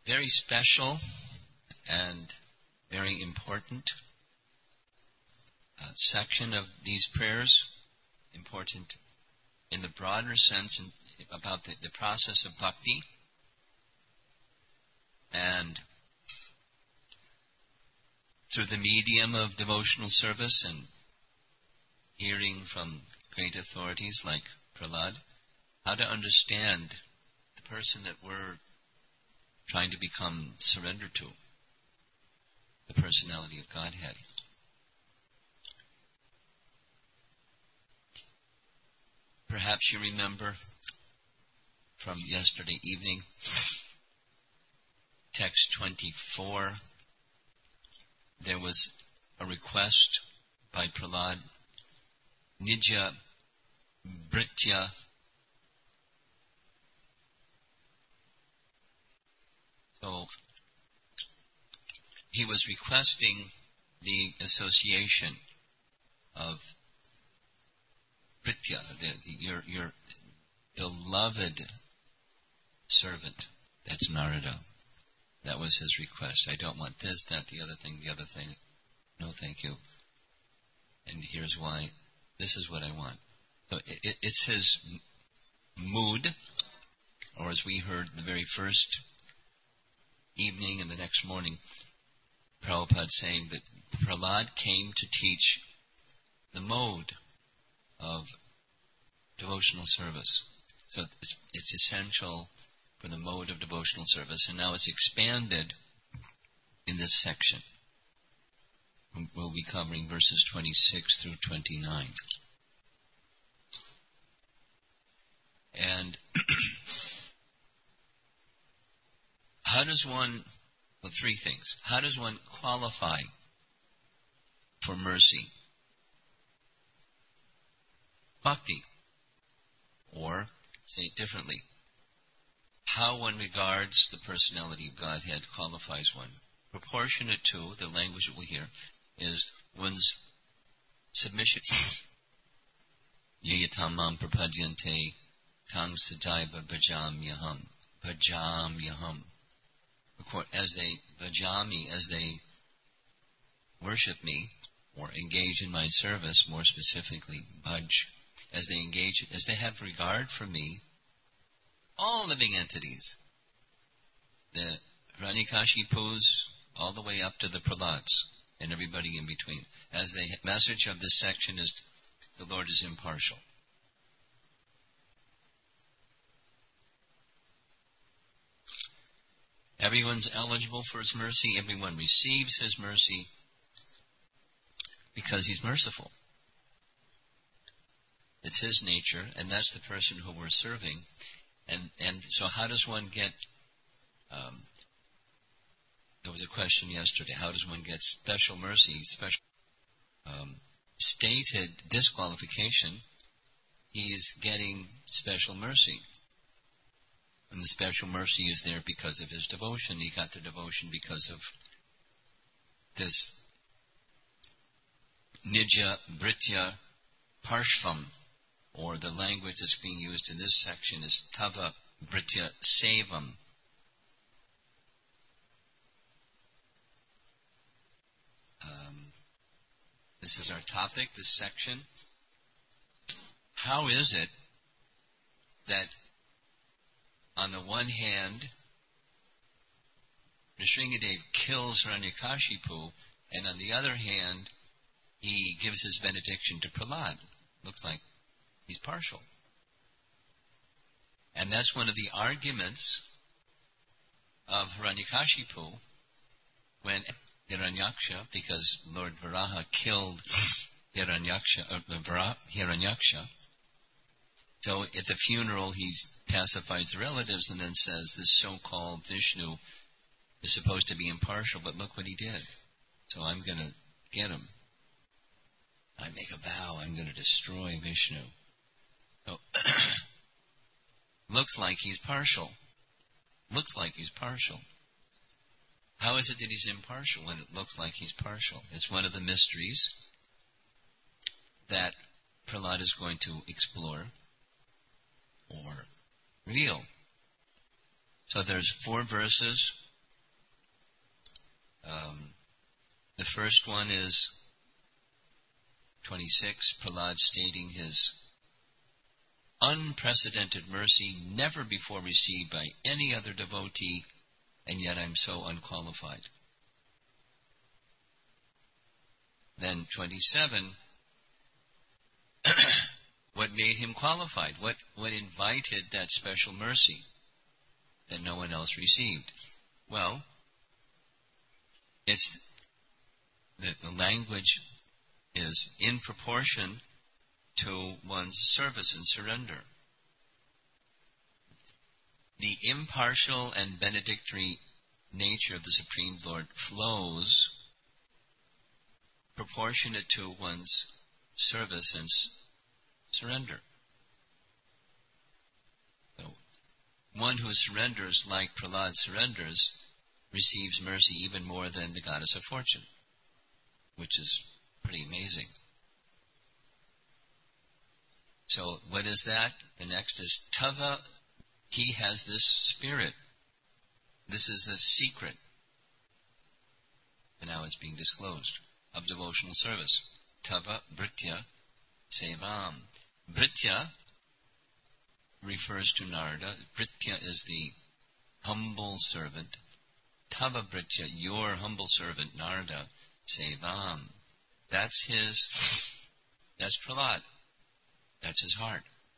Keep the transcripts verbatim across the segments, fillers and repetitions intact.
very special and very important uh, section of these prayers, important in the broader sense in, about the, the process of bhakti, and through the medium of devotional service and hearing from great authorities like Prahlad, how to understand the person that we're trying to become surrendered to, the personality of Godhead. Perhaps you remember from yesterday evening, text twenty-four, there was a request by Prahlad, Nija Britya So he was requesting the association of Pritya, the, the, your, your beloved servant. That's Narada. That was his request. I don't want this, that, the other thing, the other thing. No, thank you. And here's why. This is what I want. So it, it, it's his mood, or as we heard the very first evening and the next morning, Prabhupada saying that Prahlad came to teach the mode of devotional service. So it's, it's essential for the mode of devotional service, and now it's expanded in this section. We'll be covering verses twenty-six through twenty-nine. And how does one, well, three things. How does one qualify for mercy? Bhakti. Or, say it differently, how one regards the personality of Godhead qualifies one. Proportionate to the language that we hear is one's submission. Yayatamam prapadyante tang sadaiva bhajamyaham. Bhajamyaham. As they bhajami, as they worship me, or engage in my service, more specifically, bhaj, as they engage, as they have regard for me, all living entities, the Hiranyakashipus, all the way up to the Prahlads, and everybody in between. As the message of this section is, the Lord is impartial. Everyone's eligible for His mercy. Everyone receives His mercy because He's merciful. It's His nature, and that's the person who we're serving. And and so how does one get, um, there was a question yesterday, how does one get special mercy, special um, stated disqualification? He's getting special mercy. And the special mercy is there because of his devotion. He got the devotion because of this Nija Britya Parshvam, or the language that's being used in this section is Tava Britya Sevam. Um, this is our topic, this section. How is it that on the one hand, Nrsingadev kills Hiranyakashipu, and on the other hand, he gives his benediction to Prahlad? Looks like he's partial. And that's one of the arguments of Hiranyakashipu when Hiranyaksha, because Lord Varaha killed Hiranyaksha, or the Varaha, Hiranyaksha. So at the funeral, he pacifies the relatives and then says, this so-called Vishnu is supposed to be impartial, but look what he did. So I'm going to get him. I make a vow, I'm going to destroy Vishnu. So, looks like he's partial. Looks like he's partial. How is it that he's impartial when it looks like he's partial? It's one of the mysteries that Prahlad is going to explore or reveal. So there's four verses Um, the first one is twenty-six, Prahlad stating his unprecedented mercy never before received by any other devotee, and yet I'm so unqualified. Then twenty-seven, what made him qualified? What, what invited that special mercy that no one else received? Well, it's that the language is in proportion to one's service and surrender. The impartial and benedictory nature of the Supreme Lord flows proportionate to one's service and s- surrender. So, one who surrenders like Prahlad surrenders receives mercy even more than the goddess of fortune, which is pretty amazing. So what is that? The next is Tava. He has this spirit. This is a secret. And now it's being disclosed of devotional service. Tava Bhritya Sevam. Bhritya refers to Narada. Bhritya is the humble servant. Tava Bhritya, your humble servant Narada Sevam. That's his, that's Prahlad. That's his heart.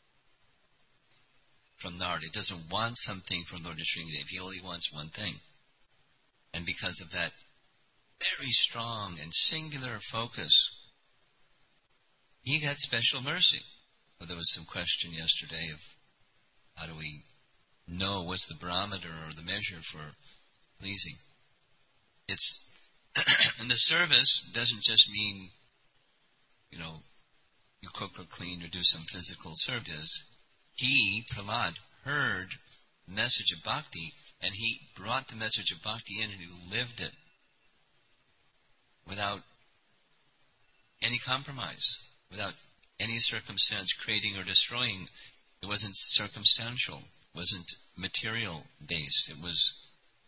From Narada. He doesn't want something from Lord Nrsimhadev. He only wants one thing. And because of that very strong and singular focus, he got special mercy. Well, there was some question yesterday of how do we know what's the barometer or the measure for pleasing. It's, and the service doesn't just mean, you know, you cook or clean or do some physical service. He, Prahlad, heard the message of bhakti, and he brought the message of bhakti in and he lived it without any compromise, without any circumstance creating or destroying. It wasn't circumstantial, it wasn't material based. It was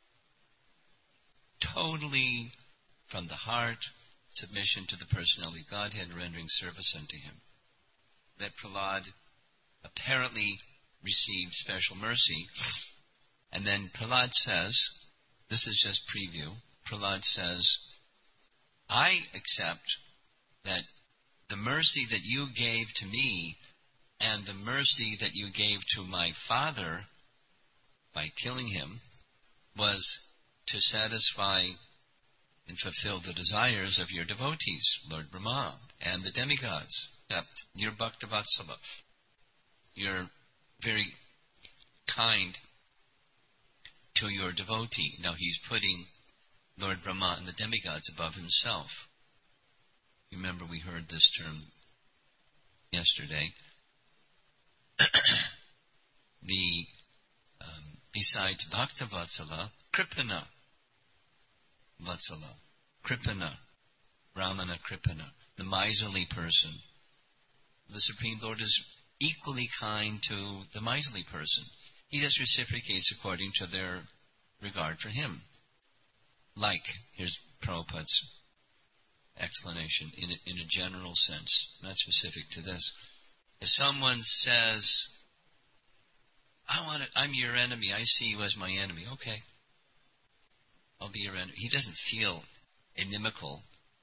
totally from the heart, submission to the personality of Godhead, rendering service unto him. That Prahlad apparently received special mercy. And then Prahlad says, this is just preview, Prahlad says, I accept that the mercy that you gave to me and the mercy that you gave to my father by killing him was to satisfy and fulfill the desires of your devotees, Lord Brahma, and the demigods. You're Bhaktavatsala. You're very kind to your devotee. Now he's putting Lord Brahma and the demigods above himself. You remember we heard this term yesterday. the um, besides Bhaktavatsala, Kripana Vatsala, Kripana, Ramana Kripana, the miserly person. The Supreme Lord is equally kind to the miserly person. He just reciprocates according to their regard for him. Like, here's Prabhupada's explanation in a, in a general sense, not specific to this. If someone says, I want to, I'm your enemy, I see you as my enemy, okay, I'll be your enemy. He doesn't feel inimical.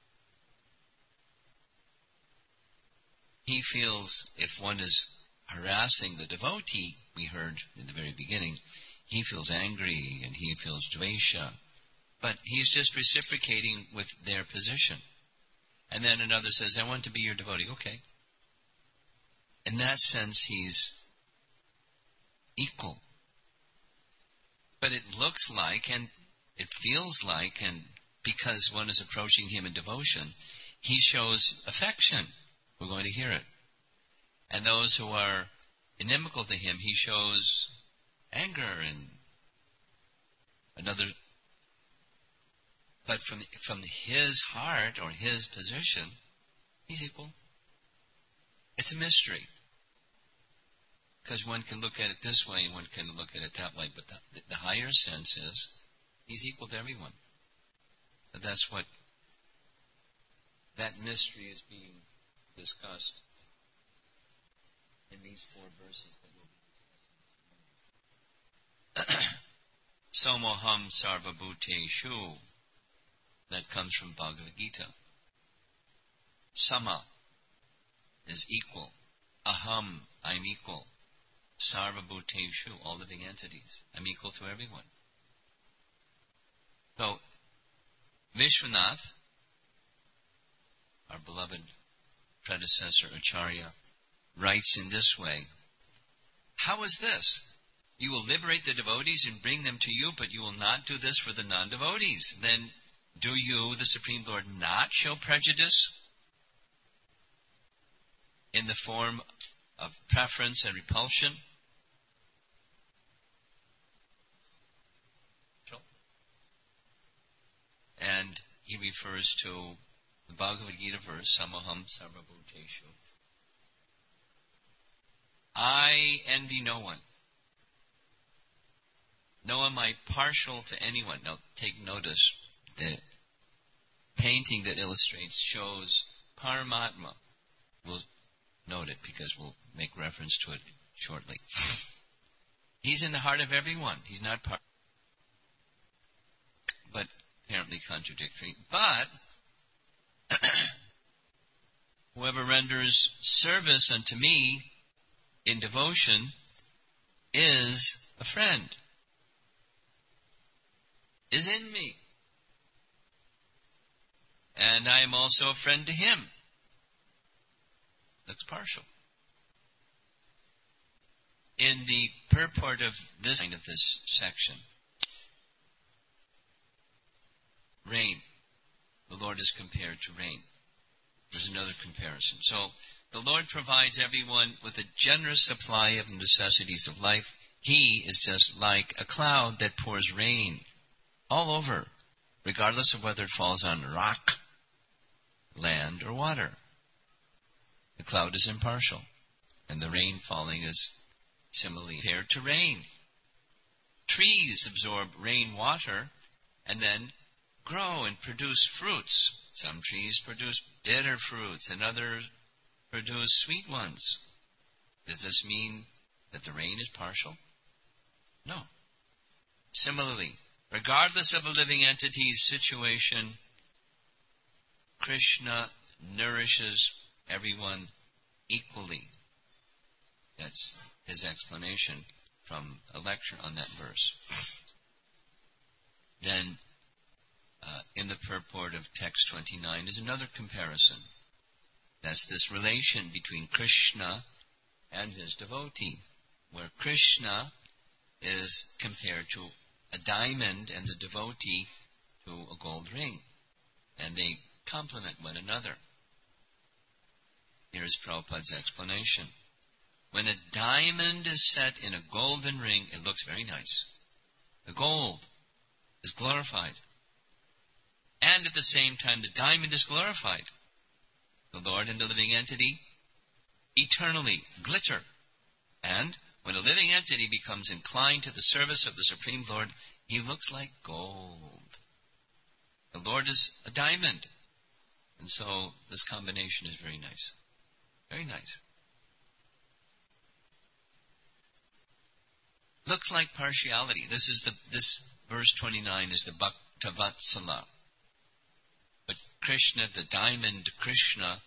He feels if one is harassing the devotee, we heard in the very beginning, he feels angry and he feels dvesha. But he's just reciprocating with their position. And then another says, I want to be your devotee. Okay. In that sense, he's equal. But it looks like and it feels like, and because one is approaching him in devotion, he shows affection. We're going to hear it. And those who are inimical to him, he shows anger and another. But from from his heart or his position, he's equal. It's a mystery. Because one can look at it this way and one can look at it that way. But the, the higher sense is he's equal to everyone. But that's what, that mystery is being discussed in these four verses that we'll be discussing. Somoham sarvabhuteshu. That comes from Bhagavad Gita. Sama is equal. Aham, I'm equal. Sarvabhuteshu, all living entities. I'm equal to everyone. So, Vishwanath, our beloved predecessor Acharya, writes in this way, how is this? You will liberate the devotees and bring them to you, but you will not do this for the non-devotees. Then, do you, the Supreme Lord, not show prejudice in the form of preference and repulsion? And he refers to the Bhagavad Gita verse, Samaham Sarvabhuteshu. I envy no one. Nor am I partial to anyone. Now, take notice, the painting that illustrates shows Paramatma. We'll note it because we'll make reference to it shortly. He's in the heart of everyone. He's not part, but apparently contradictory. But whoever renders service unto me in devotion is a friend, is in me. And I am also a friend to him. Looks partial. In the purport of this kind of this section, rain. The Lord is compared to rain. There's another comparison. So, the Lord provides everyone with a generous supply of the necessities of life. He is just like a cloud that pours rain all over, regardless of whether it falls on rock, land, or water. The cloud is impartial, and the rain falling is similarly compared to rain. Trees absorb rainwater and then grow and produce fruits. Some trees produce bitter fruits and others produce sweet ones. Does this mean that the rain is partial? No. Similarly, regardless of a living entity's situation, Krishna nourishes everyone equally. That's his explanation from a lecture on that verse. Then, uh, in the purport of text twenty-nine is another comparison. That's this relation between Krishna and his devotee, where Krishna is compared to a diamond and the devotee to a gold ring. And they complement one another. Here's Prabhupada's explanation. When a diamond is set in a golden ring, it looks very nice. The gold is glorified. And at the same time, the diamond is glorified. The Lord and the living entity eternally glitter. And when a living entity becomes inclined to the service of the Supreme Lord, he looks like gold. The Lord is a diamond. And so this combination is very nice. Very nice. Looks like partiality. This is the this verse twenty-nine is the Bhaktavatsala. But Krishna, the diamond Krishna,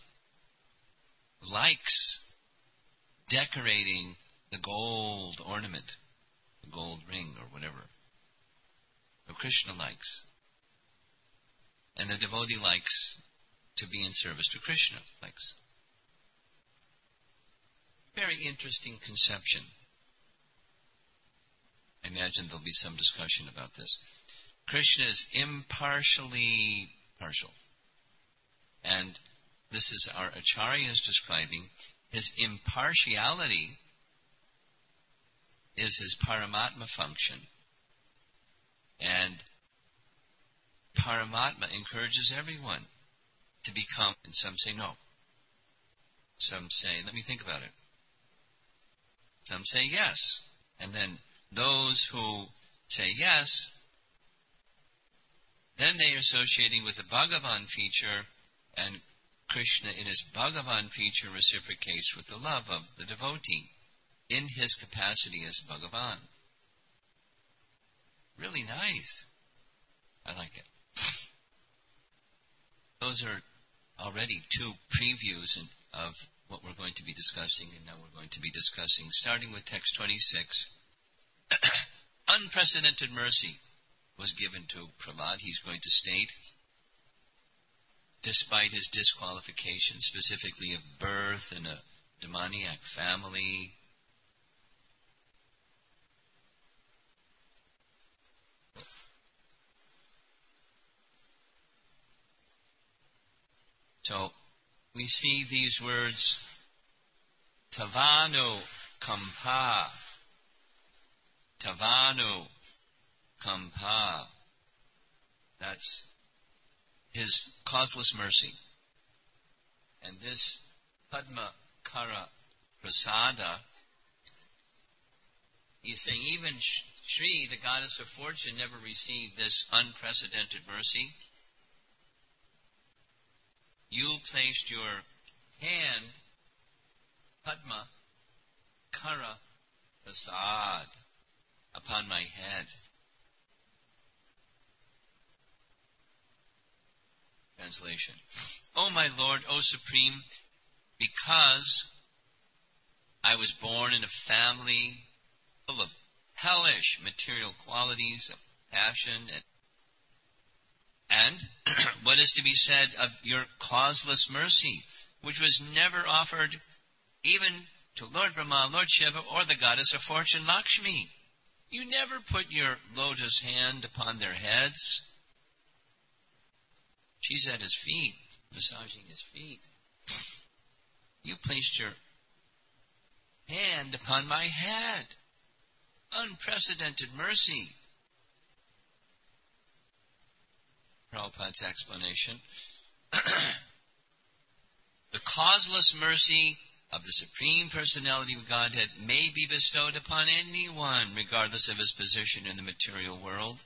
likes decorating the gold ornament, the gold ring or whatever. So Krishna likes. And the devotee likes to be in service to Krishna, likes. Very interesting conception. I imagine there'll be some discussion about this. Krishna is impartially partial. And this is our Acharyas describing his impartiality is his Paramatma function. And Paramatma encourages everyone to become, and some say no. Some say, let me think about it. Some say yes. And then those who say yes, Then they are associating with the Bhagavan feature, and Krishna in his Bhagavan feature reciprocates with the love of the devotee in his capacity as Bhagavan. Really nice. I like it. Those are already two previews of what we're going to be discussing, and now we're going to be discussing, starting with text twenty-six. Unprecedented mercy was given to Prahlad. He's going to state, despite his disqualification, specifically of birth in a demoniac family, so we see these words, Tavanu Kampa, Tavanu Kampa. That's his causeless mercy. And this Padma Kara Prasada, he's saying even Shri, the goddess of fortune, never received this unprecedented mercy. You placed your hand, Padma Kara Prasad, upon my head. Translation. O my Lord, O Supreme, because I was born in a family full of hellish material qualities of passion and And what is to be said of your causeless mercy, which was never offered even to Lord Brahma, Lord Shiva, or the goddess of fortune, Lakshmi? You never put your lotus hand upon their heads. She's at his feet, massaging his feet. You placed your hand upon my head. Unprecedented mercy. Prabhupada's explanation. The causeless mercy of the Supreme Personality of Godhead may be bestowed upon anyone, regardless of his position in the material world.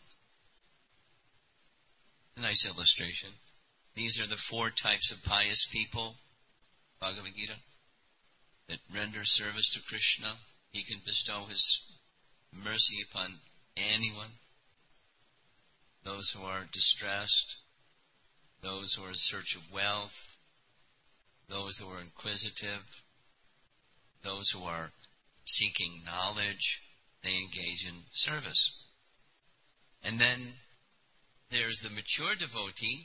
A nice illustration. These are the four types of pious people, Bhagavad Gita, that render service to Krishna. He can bestow his mercy upon anyone. Those who are distressed, those who are in search of wealth, those who are inquisitive, those who are seeking knowledge, they engage in service. And then there's the mature devotee,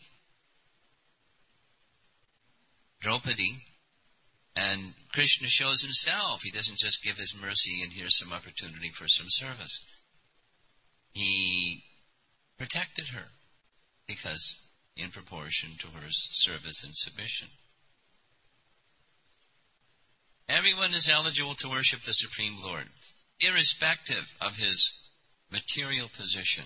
Draupadi, and Krishna shows himself. He doesn't just give his mercy and here's some opportunity for some service. He protected her because in proportion to her service and submission. Everyone is eligible to worship the Supreme Lord, irrespective of his material position.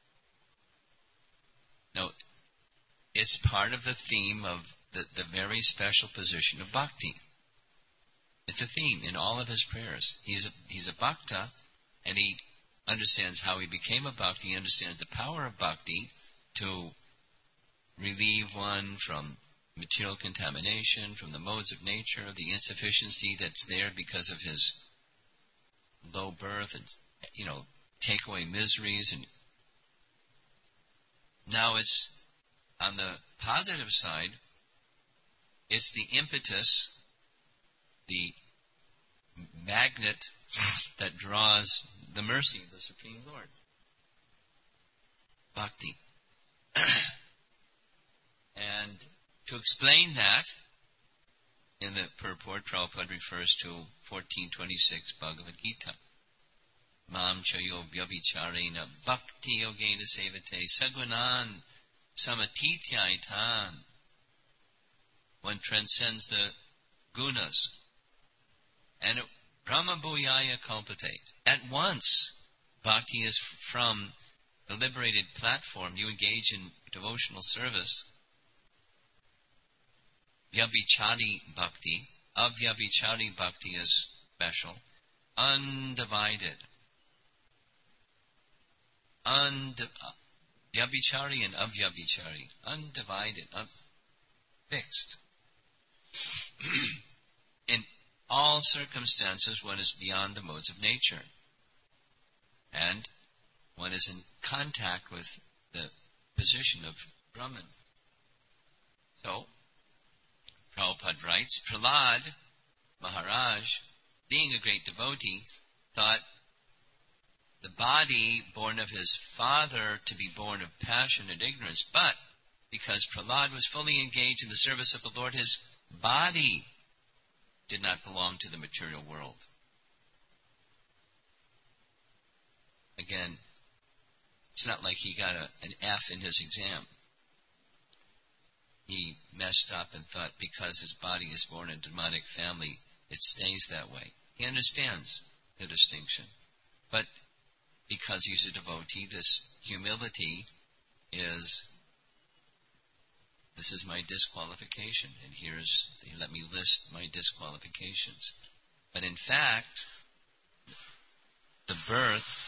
Now, it's part of the theme of the, the very special position of bhakti. It's a theme in all of his prayers. He's a, he's a bhakta, and he understands how he became a bhakti. He understands the power of bhakti to relieve one from material contamination, from the modes of nature, the insufficiency that's there because of his low birth, and, you know, take away miseries. And now it's on the positive side, it's the impetus, the magnet that draws the mercy of the Supreme Lord. Bhakti. And to explain that, in the purport, Prabhupada refers to fourteen twenty-six Bhagavad Gita. Mam chayo vyabhicharena bhakti yogena sevate sagunan samatityaitan. One transcends the gunas. And Brahma Bhuyaya Kalpate. At once, bhakti is from the liberated platform. You engage in devotional service. Vyabhichari bhakti. Avyabhichari bhakti is special. Undivided. Und- Vyabhichari and avyabhichari, undivided, un- fixed. In all circumstances, one is beyond the modes of nature. And one is in contact with the position of Brahman. So, Prabhupada writes, Prahlad Maharaj, being a great devotee, thought the body born of his father to be born of passion and ignorance, but because Prahlad was fully engaged in the service of the Lord, his body did not belong to the material world. Again, it's not like he got a, an F in his exam. He messed up and thought because his body is born in a demonic family, it stays that way. He understands the distinction. But because he's a devotee, this humility is, this is my disqualification. And here's, let me list my disqualifications. But in fact, the birth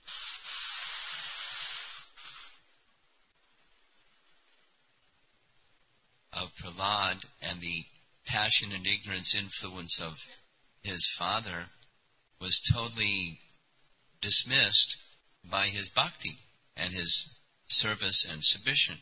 of Prahlad and the passion and ignorance influence of his father was totally dismissed by his bhakti and his service and submission.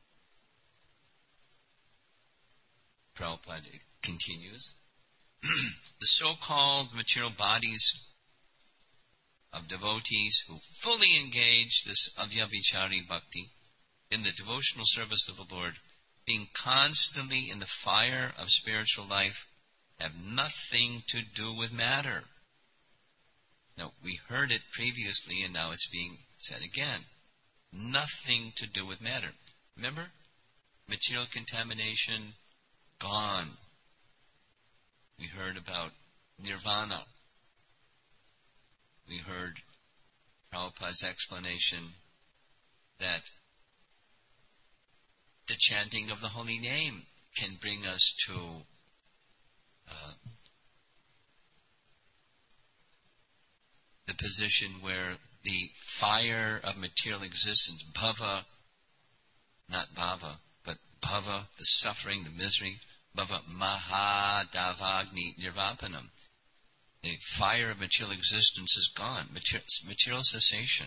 Prabhupada continues, the so-called material bodies of devotees who fully engage this avyabhichari bhakti in the devotional service of the Lord, being constantly in the fire of spiritual life, have nothing to do with matter. Now, we heard it previously and now it's being said again. Nothing to do with matter. Remember? Material contamination, gone. We heard about nirvana. We heard Prabhupada's explanation that the chanting of the holy name can bring us to uh, the position where the fire of material existence, bhava, not bhava, but bhava, the suffering, the misery, bhava mahadavagni nirvapanam. The fire of material existence is gone, material, material cessation.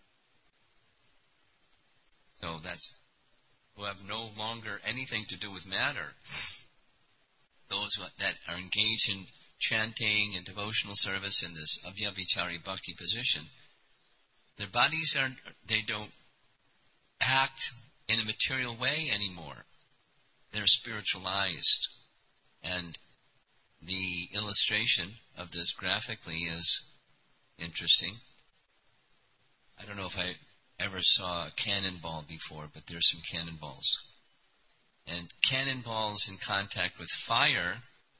So that's who have no longer anything to do with matter. Those who, that are engaged in chanting and devotional service in this avyabhichari bhakti position, their bodies are, they don't act in a material way anymore. They're spiritualized. And the illustration of this graphically is interesting. I don't know if I ever saw a cannonball before, but there's some cannonballs. And cannonballs in contact with fire,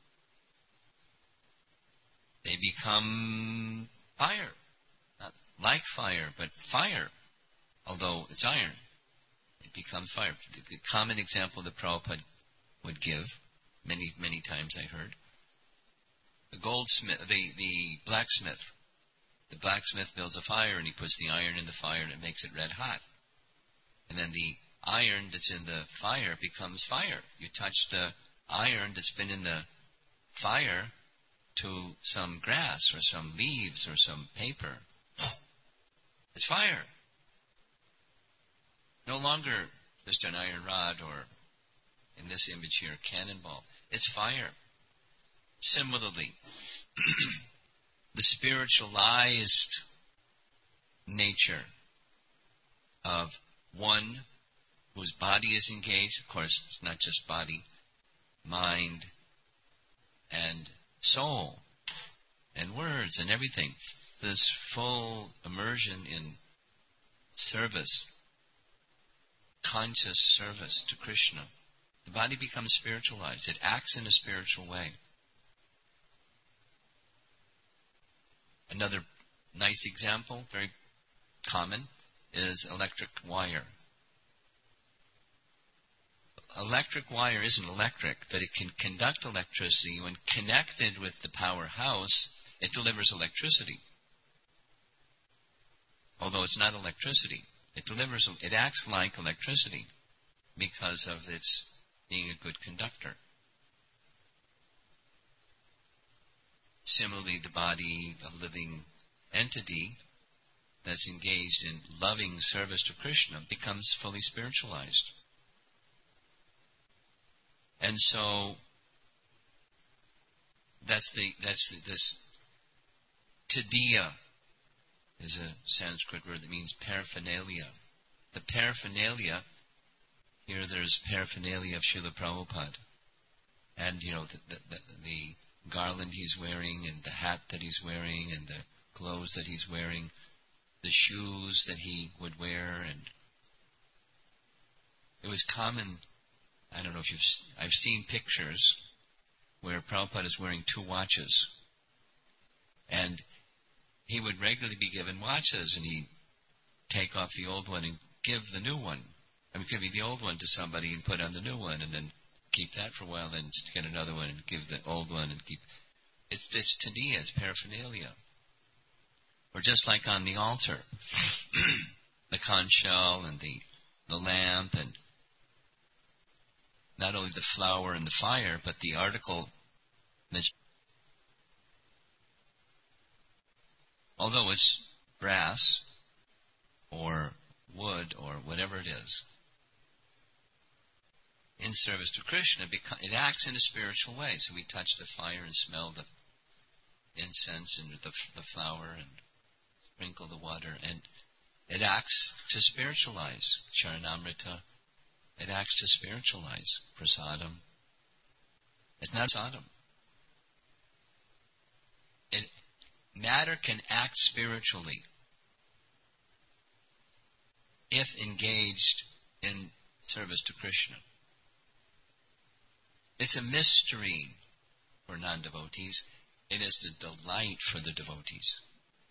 they become fire. Not like fire, but fire. Although it's iron, it becomes fire. The, the common example that Prabhupada would give, many, many times I heard, the goldsmith, the, the blacksmith. The blacksmith builds a fire and he puts the iron in the fire and it makes it red hot. And then the iron that's in the fire becomes fire. You touch the iron that's been in the fire to some grass or some leaves or some paper. It's fire. No longer just an iron rod or, in this image here, a cannonball. It's fire. Similarly, the spiritualized nature of one whose body is engaged, of course, it's not just body, mind, and soul, and words, and everything. This full immersion in service, conscious service to Krishna. The body becomes spiritualized. It acts in a spiritual way. Another nice example, very common, is electric wire. Electric wire isn't electric, but it can conduct electricity. When connected with the powerhouse, it delivers electricity. Although it's not electricity. It delivers, it acts like electricity because of its being a good conductor. Similarly, the body of living entity that's engaged in loving service to Krishna becomes fully spiritualized. And so that's the that's the, this tadiya is a Sanskrit word that means paraphernalia. The paraphernalia, here there's paraphernalia of Srila Prabhupada. And, you know, the, the, the, the garland he's wearing and the hat that he's wearing and the clothes that he's wearing, the shoes that he would wear. And it was common, I don't know if you've, I've seen pictures where Prabhupada is wearing two watches. And he would regularly be given watches, and he'd take off the old one and give the new one. I mean, give the old one to somebody and put on the new one, and then keep that for a while, then get another one and give the old one and keep. It's it's tadiya, it's paraphernalia. Or just like on the altar, the conch shell and the the lamp, and not only the flower and the fire, but the article that. Although it's brass or wood or whatever it is, in service to Krishna, it acts in a spiritual way. So we touch the fire and smell the incense and the, the flower and sprinkle the water, and it acts to spiritualize. Charanamrita, it acts to spiritualize. Prasadam. It's not prasadam. It Matter can act spiritually if engaged in service to Krishna. It's a mystery for non-devotees. It is the delight for the devotees.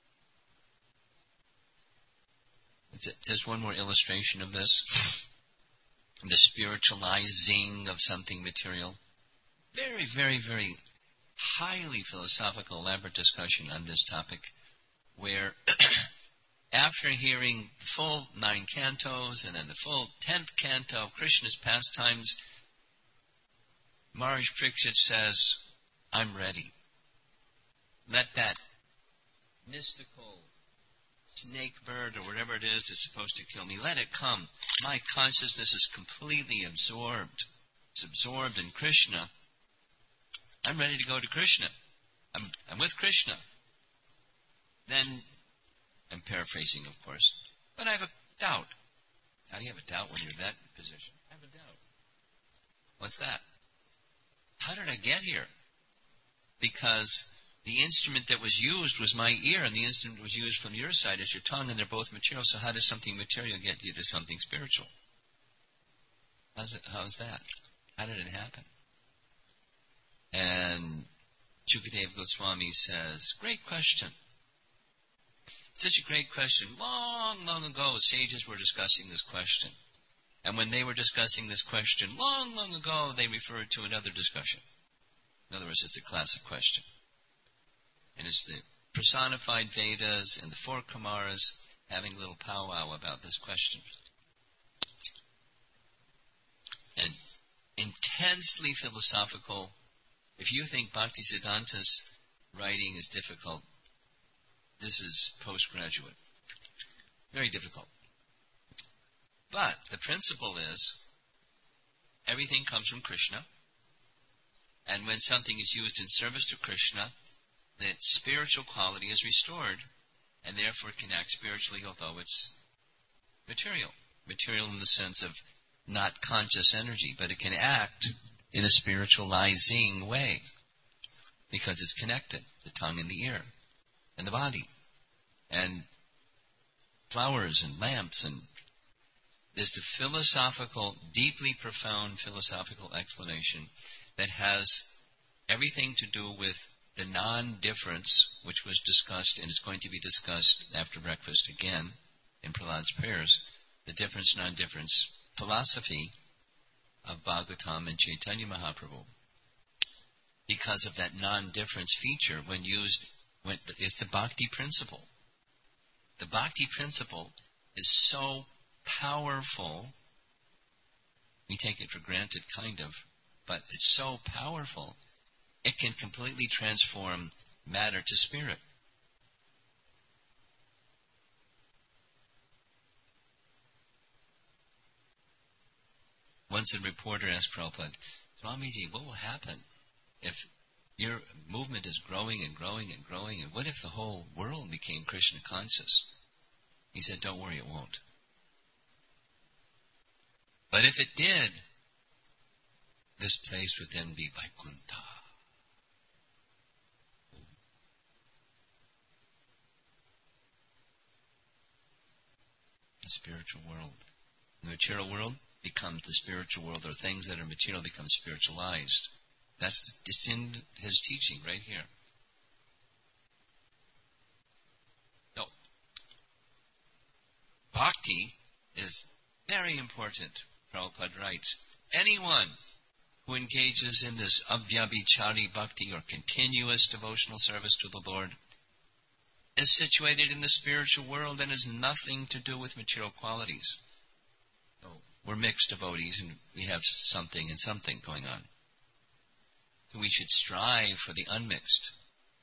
It's a, just one more illustration of this. The spiritualizing of something material. Very, very, very highly philosophical, elaborate discussion on this topic, where after hearing the full nine cantos and then the full tenth canto of Krishna's pastimes, Maharaj Parikshit says, I'm ready. Let that mystical snake bird or whatever it is that's supposed to kill me, let it come. My consciousness is completely absorbed. It's absorbed in Krishna. I'm ready to go to Krishna. I'm, I'm with Krishna. Then, I'm paraphrasing, of course, but I have a doubt. How do you have a doubt when you're in that position? I have a doubt. What's that? How did I get here? Because the instrument that was used was my ear, and the instrument was used from your side as your tongue, and they're both material. So how does something material get you to something spiritual? How's it, how's that? How did it happen? And Shukadev Goswami says, great question. Such a great question. Long, long ago, sages were discussing this question. And when they were discussing this question, long, long ago, they referred to another discussion. In other words, it's a classic question. And it's the personified Vedas and the four Kumaras having a little powwow about this question. And intensely philosophical. If you think Bhaktisiddhanta's writing is difficult, this is postgraduate. Very difficult. But the principle is, everything comes from Krishna, and when something is used in service to Krishna, the spiritual quality is restored, and therefore can act spiritually, although it's material. Material in the sense of not conscious energy, but it can act in a spiritualizing way, because it's connected, the tongue and the ear, and the body, and flowers and lamps, and there's the philosophical, deeply profound philosophical explanation that has everything to do with the non-difference, which was discussed and is going to be discussed after breakfast again in Prahlad's prayers, the difference, non-difference philosophy of Bhagavatam and Chaitanya Mahaprabhu. Because of that non-difference feature, when used, when, it's the bhakti principle. The bhakti principle is so powerful. We take it for granted, kind of, but it's so powerful, it can completely transform matter to spirit. Once a reporter asked Prabhupada, Swamiji, what will happen if your movement is growing and growing and growing, and what if the whole world became Krishna conscious? He said, don't worry, it won't. But if it did, this place would then be Vaikuntha. The spiritual world. The material world becomes the spiritual world, or things that are material become spiritualized. That's it's in his teaching right here. So, bhakti is very important, Prabhupada writes. Anyone who engages in this avyabhichari bhakti, or continuous devotional service to the Lord, is situated in the spiritual world and has nothing to do with material qualities. So we're mixed devotees and we have something and something going on. So we should strive for the unmixed.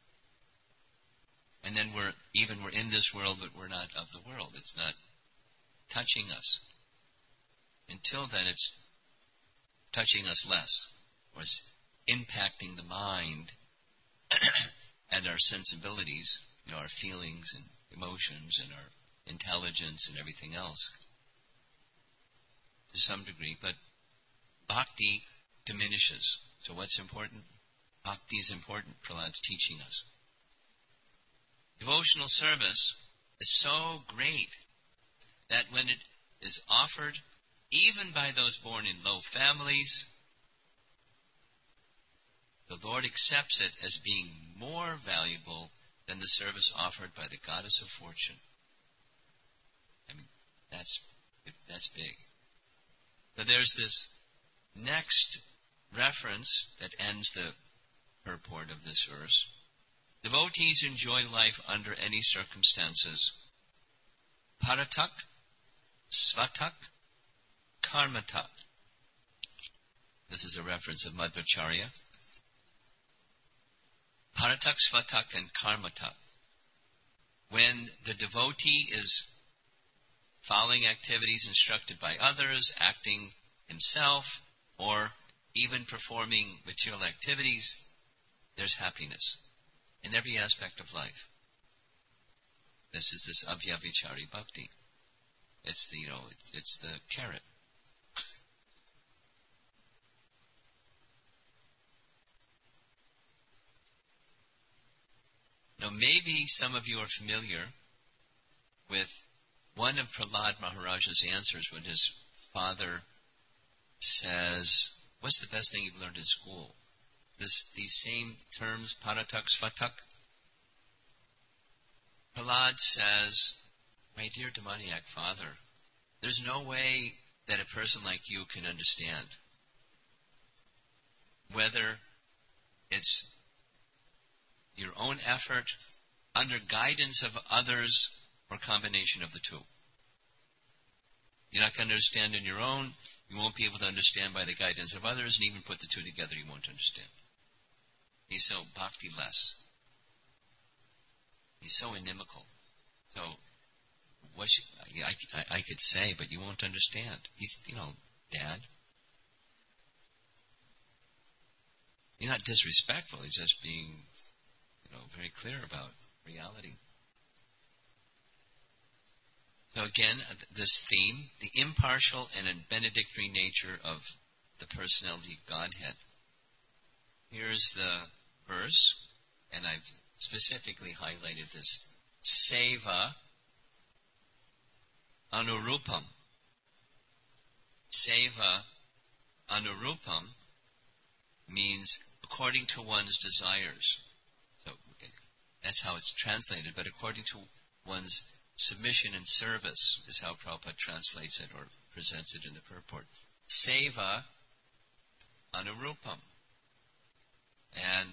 And then we're, even we're in this world, but we're not of the world. It's not touching us. Until then, it's touching us less, or it's impacting the mind and our sensibilities, you know, our feelings and emotions and our intelligence and everything else to some degree. But bhakti diminishes. So what's important? Bhakti is important, Prahlad's teaching us. Devotional service is so great that when it is offered, even by those born in low families, the Lord accepts it as being more valuable than the service offered by the goddess of fortune. I mean, that's that's big. So there's this next reference that ends the purport of this verse. Devotees enjoy life under any circumstances. Paratak, Svatak, Karmatak. This is a reference of Madhvacharya. Paratak, Svatak, and Karmatak. When the devotee is following activities instructed by others, acting himself, or even performing material activities, there's happiness in every aspect of life. This is this avyabhichari bhakti. It's the, you know, it's the carrot. Now, maybe some of you are familiar with one of Prahlad Maharaja's answers when his father says, what's the best thing you've learned in school? This, these same terms, paratak, svatak. Prahlad says, my dear demoniac father, there's no way that a person like you can understand whether it's your own effort, under guidance of others, or combination of the two. You're not going to understand on your own. You won't be able to understand by the guidance of others, and even put the two together, you won't understand. He's so bhakti-less. He's so inimical. So, what should, I, I, I could say, but you won't understand. He's, you know, Dad. You're not disrespectful. He's just being, you know, very clear about reality. So again, this theme, the impartial and benedictory nature of the personality of Godhead. Here's the verse, and I've specifically highlighted this. Seva anurupam. Seva anurupam means according to one's desires. So that's how it's translated, but according to one's submission and service is how Prabhupada translates it or presents it in the purport. Seva anurupam. And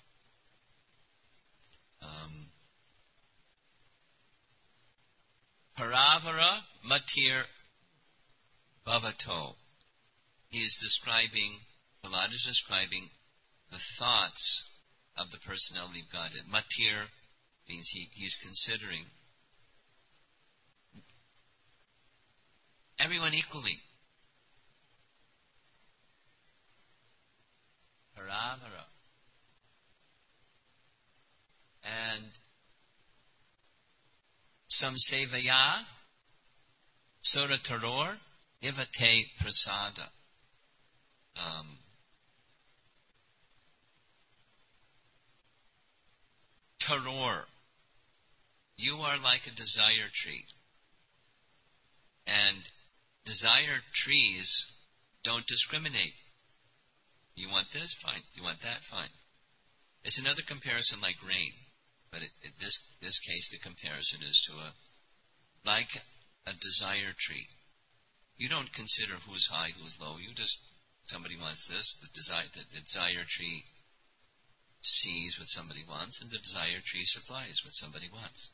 um, Paravara matir bhavato. He is describing, Prahlad is describing the thoughts of the personality of Godhead. Matir means he, he's considering everyone equally. Paravara. And some say Vaya, Sura Taror, Ivate Prasada. Um, Taror. You are like a desire tree. And desire trees don't discriminate. You want this? Fine. You want that? Fine. It's another comparison like rain. But in this, this case, the comparison is to a, like a desire tree. You don't consider who's high, who's low. You just, somebody wants this, the desire, the desire tree sees what somebody wants, and the desire tree supplies what somebody wants.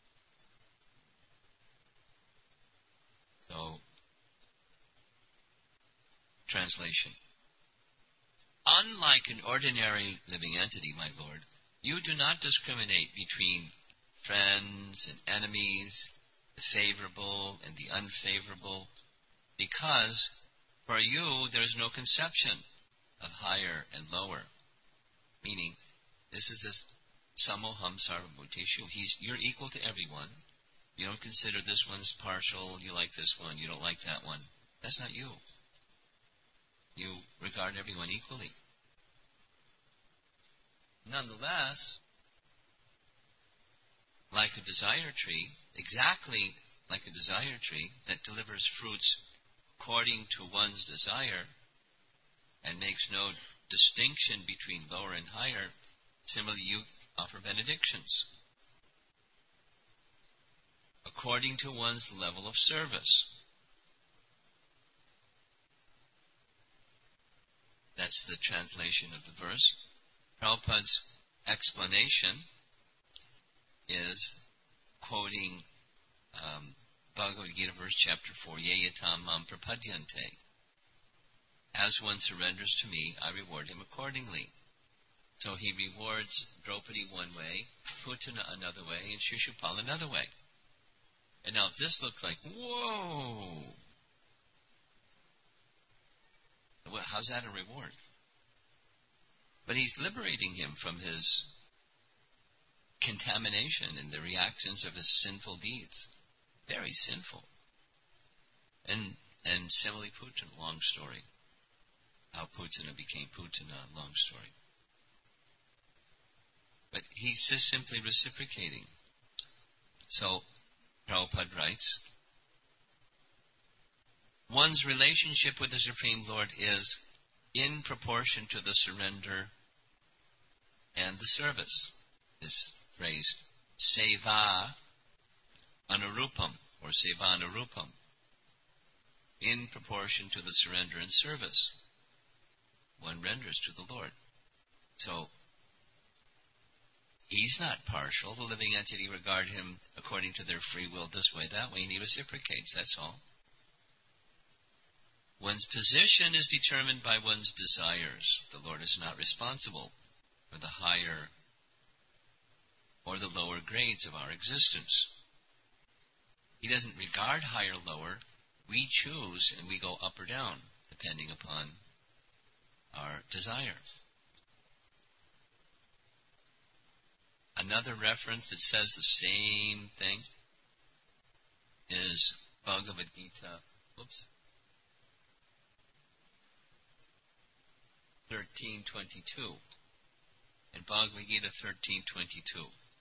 So, translation. Unlike an ordinary living entity, my Lord, you do not discriminate between friends and enemies, the favorable and the unfavorable, because for you there is no conception of higher and lower. Meaning, this is this samoham sarvabhuteshu. He's you're equal to everyone. You don't consider this one's partial, you like this one, you don't like that one. That's not you. You regard everyone equally. Nonetheless, like a desire tree, exactly like a desire tree that delivers fruits according to one's desire and makes no distinction between lower and higher, similarly you offer benedictions according to one's level of service. That's the translation of the verse. Prabhupada's explanation is quoting um, Bhagavad Gita verse chapter four, Yeyatam mam prapadyante. As one surrenders to me, I reward him accordingly. So he rewards Draupadi one way, Putana another way, and Shishupal another way. And now this looks like, whoa! How's that a reward? But he's liberating him from his contamination and the reactions of his sinful deeds. Very sinful. And and similarly Putana, long story. How Putana became Putana, long story. But he's just simply reciprocating. So, Prabhupada writes, one's relationship with the Supreme Lord is in proportion to the surrender and the service. This phrase, seva anurupam, or seva anurupam, in proportion to the surrender and service one renders to the Lord. So, he's not partial. The living entity regard him according to their free will this way, that way, and he reciprocates, that's all. One's position is determined by one's desires. The Lord is not responsible for the higher or the lower grades of our existence. He doesn't regard higher or lower. We choose and we go up or down, depending upon our desire. Another reference that says the same thing is Bhagavad Gita, oops, thirteen twenty-two. In Bhagavad Gita thirteen twenty-two.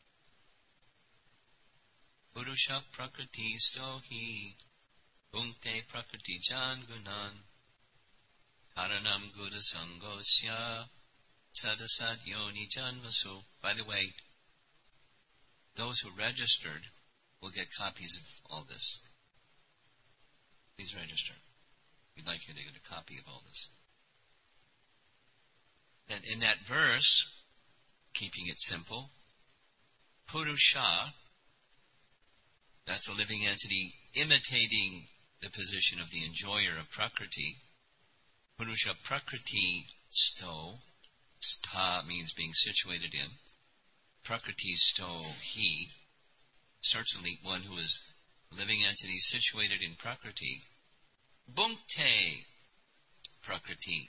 Purushak prakriti stohi punkte prakriti jan gunan karanam guna sangosya sadasad yoni janvasu. By the way, those who registered will get copies of all this. Please register. We'd like you to get a copy of all this. And in that verse, keeping it simple, Purusha That's the living entity imitating the position of the enjoyer of Prakriti. Purusha Prakriti sto. Stha means being situated in. Prakriti sto he. Certainly one who is a living entity situated in Prakriti. Bhunkte Prakriti.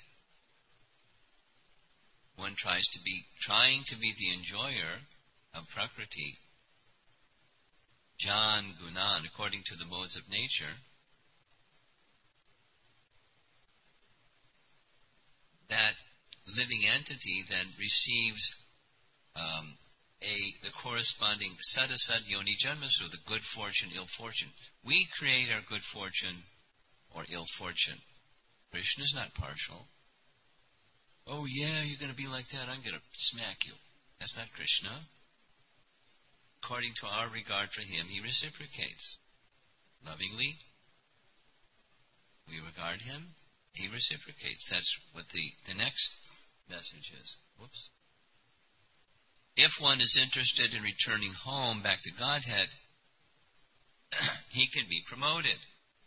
One tries to be, trying to be the enjoyer of Prakriti. Jan Gunan, according to the modes of nature. That living entity then receives um, a the corresponding sadasad yoni janmasu, the good fortune, ill fortune. We create our good fortune or ill fortune. Krishna is not partial. Oh yeah, you're going to be like that, I'm going to smack you. That's not Krishna. According to our regard for him, he reciprocates. Lovingly, we regard him, he reciprocates. That's what the, the next message is. Whoops. If one is interested in returning home back to Godhead, he can be promoted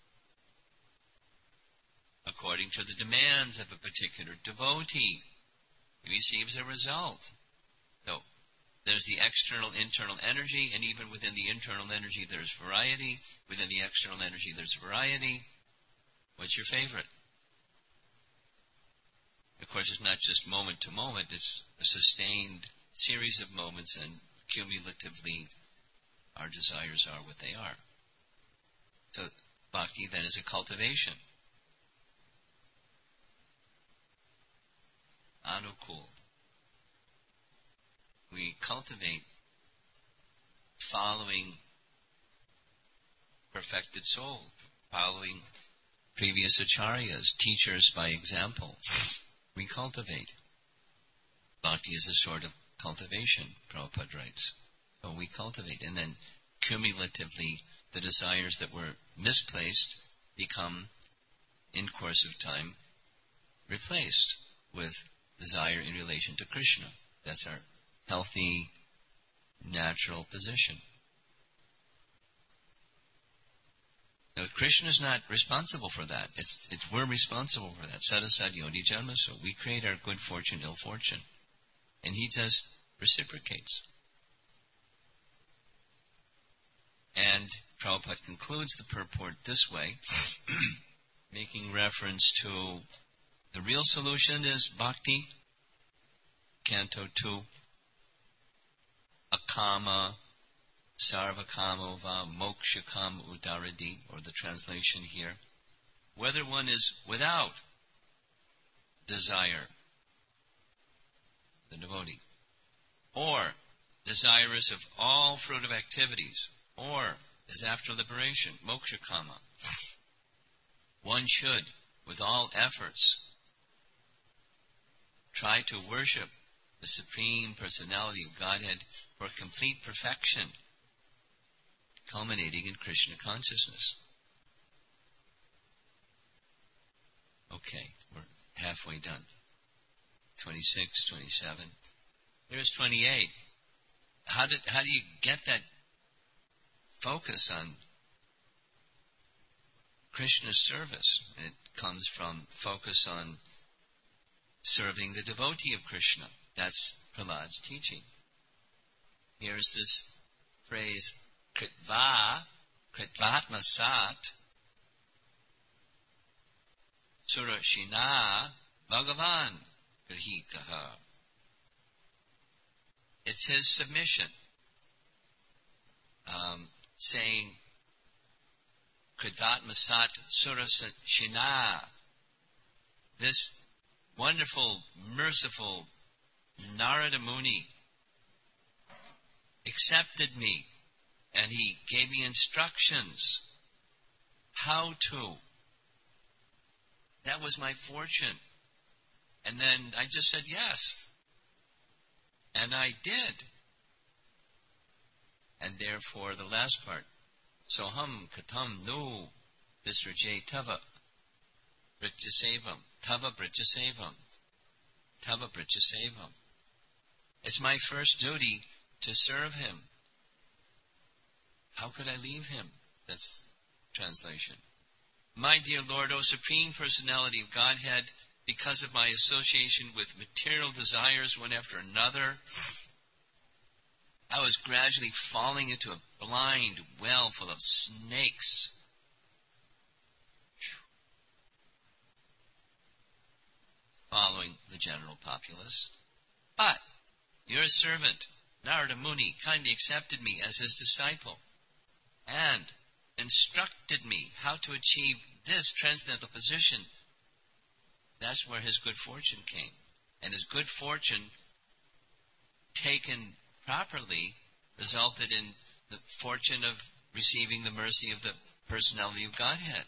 according to the demands of a particular devotee. He receives a result. So, there's the external, internal energy, and even within the internal energy there's variety. Within the external energy there's variety. What's your favorite? Of course, it's not just moment to moment, it's a sustained series of moments, and cumulatively our desires are what they are. So, bhakti then is a cultivation. Anukul. We cultivate following perfected soul, following previous acharyas, teachers by example. We cultivate. Bhakti is a sort of cultivation, Prabhupada writes. So we cultivate, and then cumulatively the desires that were misplaced become, in course of time, replaced with desire in relation to Krishna. That's our healthy, natural position. Now, Krishna is not responsible for that. It's, it's we're responsible for that. Sadasad yoni janma. So we create our good fortune, ill fortune, and he just reciprocates. And Prabhupada concludes the purport this way, making reference to the real solution is bhakti, Canto two, akama, sarvakama va mokshakam udaradi, or the translation here, whether one is without desire, the devotee, or desirous of all fruitive activities, or is after liberation, mokshakama. One should, with all efforts, try to worship the Supreme Personality of Godhead for complete perfection, culminating in Krishna consciousness. Okay, we're halfway done. twenty-six, twenty-seven. Here's twenty-eight. How did how do you get that focus on Krishna's service? It comes from focus on serving the devotee of Krishna. That's Prahlad's teaching. Here's this phrase, Kritva, Kritvatma Sat, Surashina Bhagavan Grihitaha. It's his submission, um, saying, Kritvatma Sat Surashina, this wonderful, merciful Narada Muni accepted me, and he gave me instructions how to. That was my fortune. And then I just said yes. And I did. And therefore, the last part, Soham Katam Nu Visrajay Tava Brityasevam. Tava Brityasevam. Tava Brityasevam. It's my first duty to serve him. How could I leave him? That's translation. My dear Lord, O Supreme Personality of Godhead, because of my association with material desires one after another, I was gradually falling into a blind well full of snakes. Following the general populace. But your servant, Narada Muni, kindly accepted me as his disciple and instructed me how to achieve this transcendental position. That's where his good fortune came. And his good fortune, taken properly, resulted in the fortune of receiving the mercy of the personality of Godhead.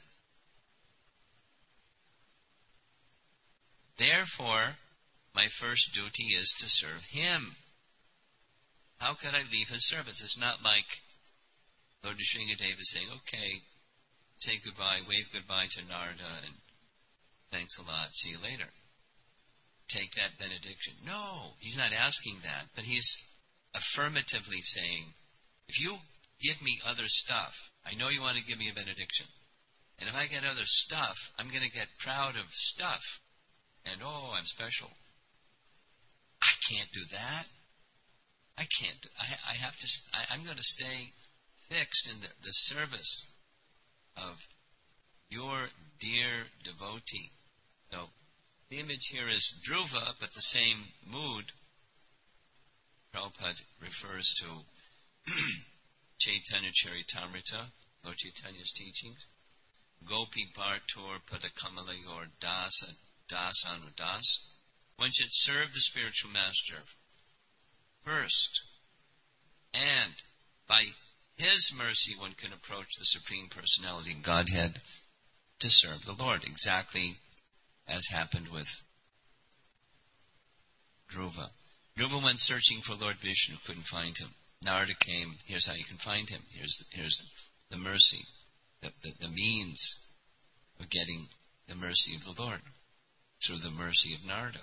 Therefore, my first duty is to serve him. How could I leave his service? It's not like Lord Nrsingadeva is saying, okay, say goodbye, wave goodbye to Narada, and thanks a lot, see you later. Take that benediction. No, he's not asking that, but he's affirmatively saying, if you give me other stuff, I know you want to give me a benediction, and if I get other stuff, I'm going to get proud of stuff, and oh, I'm special. I can't do that. I can't. Do, I, I have to. I, I'm going to stay fixed in the, the service of your dear devotee. So the image here is Dhruva, but the same mood. Prabhupada refers to Chaitanya Charitamrita, Lord Chaitanya's teachings. Gopi Bhartur Padakamala Yor Das Das Anudas. One should serve the spiritual master first, and by his mercy one can approach the Supreme Personality of Godhead to serve the Lord, exactly as happened with Dhruva. Dhruva went searching for Lord Vishnu, couldn't find him. Narada came, here's how you can find him. Here's the, here's the mercy, the, the, the means of getting the mercy of the Lord through the mercy of Narada.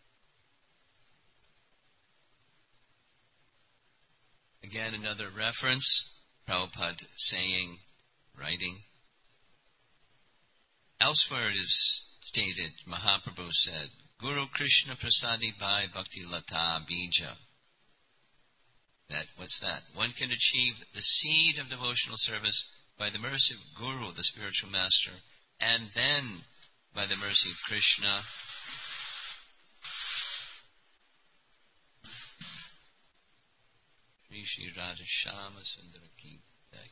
Again, another reference, Prabhupada saying, writing. Elsewhere it is stated, Mahaprabhu said, Guru Krishna Prasadi Bhai Bhakti Lata Bija. That, what's that? One can achieve the seed of devotional service by the mercy of Guru, the spiritual master, and then by the mercy of Krishna. Shri Radha Shama Sundara Ki Jai.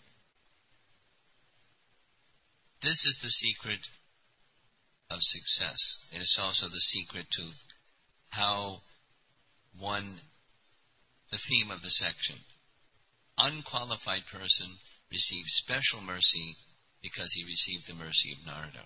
This is the secret of success. It is also the secret to how one, the theme of the section, unqualified person receives special mercy because he received the mercy of Narada.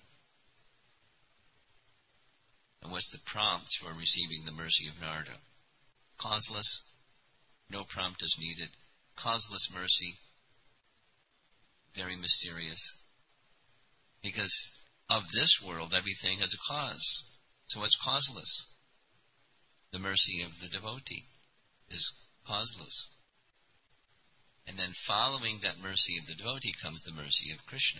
And what's the prompt for receiving the mercy of Narada? Causeless. No prompt is needed. Causeless mercy. Very mysterious. Because of this world, everything has a cause. So what's causeless? The mercy of the devotee is causeless. And then following that mercy of the devotee comes the mercy of Krishna.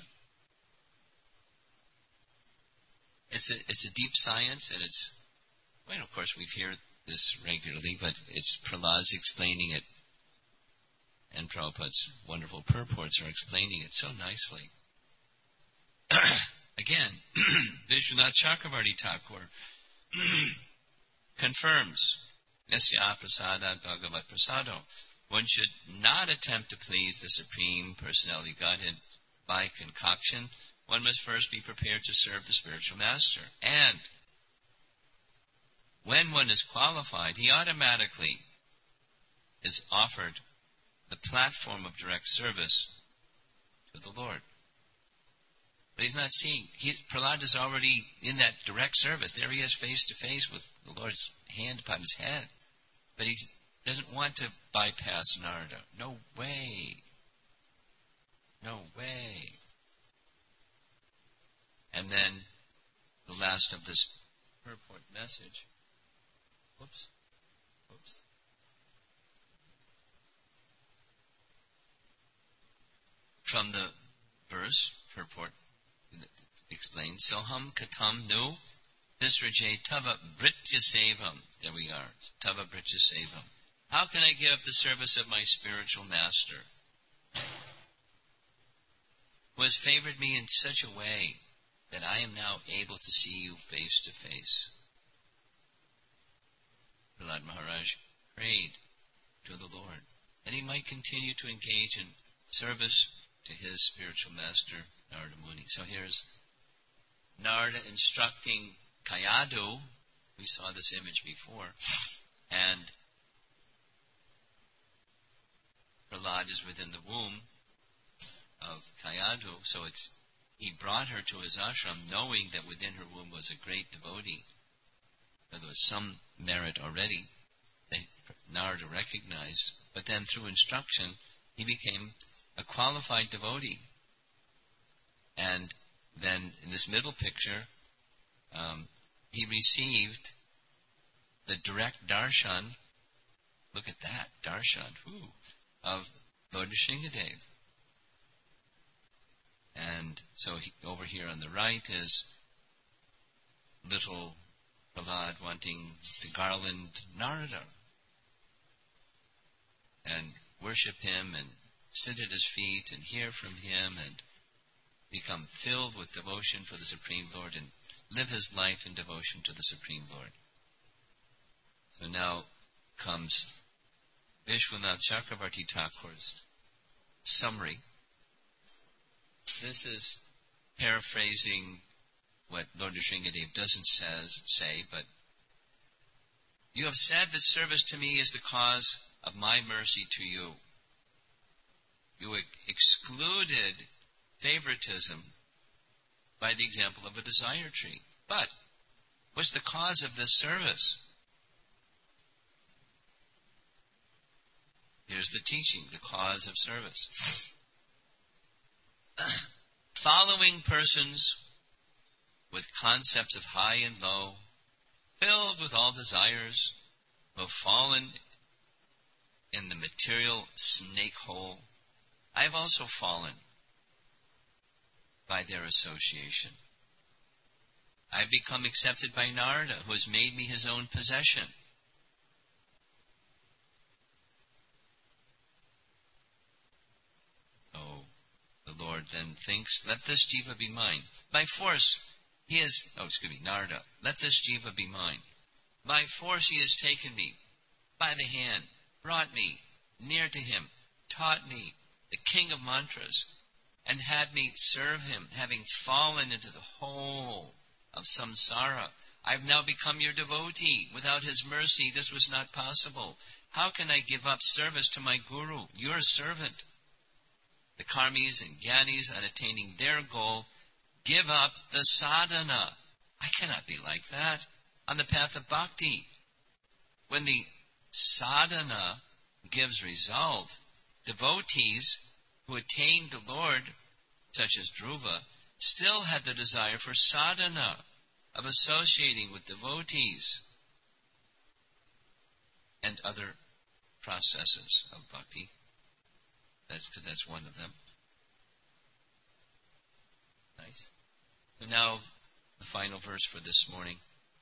It's a, it's a deep science, and it's, well, of course we've heard this regularly, but it's Prahlad's explaining it, and Prabhupada's wonderful purports are explaining it so nicely. Again, Vishwanath Chakravarti Thakur confirms, Nesya prasada bhagavat prasado. One should not attempt to please the Supreme Personality of Godhead by concoction. One must first be prepared to serve the spiritual master. And when one is qualified, he automatically is offered the platform of direct service to the Lord. But he's not seeing. He, Prahlad is already in that direct service. There he is face to face with the Lord's hand upon his head. But he doesn't want to bypass Narada. No way. No way. And then the last of this purport message. Whoops. Whoops. from the verse, purport explains, Soham katam nu visraje tava britya sevam. There we are. Tava britya sevam. How can I give the service of my spiritual master, who has favored me in such a way that I am now able to see you face to face? Prahlad Maharaj prayed to the Lord that he might continue to engage in service to his spiritual master, Narada Muni. So here's Narada instructing Kayadu. We saw this image before. And Prahlad is within the womb of Kayadu. So it's he brought her to his ashram knowing that within her womb was a great devotee. There was some merit already that Narada recognized. But then through instruction, he became a qualified devotee. And then in this middle picture, um, he received the direct darshan. Look at that, darshan, whoo, of Lord Nrsingadev. And so he, over here on the right is little Prahlad wanting to garland Narada and worship him and sit at his feet and hear from him and become filled with devotion for the Supreme Lord and live his life in devotion to the Supreme Lord. So now comes Vishwanath Chakravarti Thakur's summary. This is paraphrasing what Lord Nrsingadev doesn't says, say, but you have said that service to me is the cause of my mercy to you. You excluded favoritism by the example of a desire tree. But what's the cause of this service? Here's the teaching, the cause of service. Following persons with concepts of high and low, filled with all desires, who have fallen in the material snake hole, I have also fallen by their association. I have become accepted by Narada, who has made me his own possession. Oh, the Lord then thinks, let this jiva be mine. By force, he has, oh, excuse me, Narada, let this jiva be mine. By force he has taken me by the hand, brought me near to him, taught me the king of mantras, and had me serve him, having fallen into the hole of samsara. I have now become your devotee. Without his mercy, this was not possible. How can I give up service to my guru, your servant? The karmis and jnanis, on attaining their goal, give up the sadhana. I cannot be like that on the path of bhakti. When the sadhana gives result, devotees who attained the Lord, such as Dhruva, still had the desire for sadhana, of associating with devotees and other processes of bhakti. That's because that's one of them. Nice. So now, the final verse for this morning.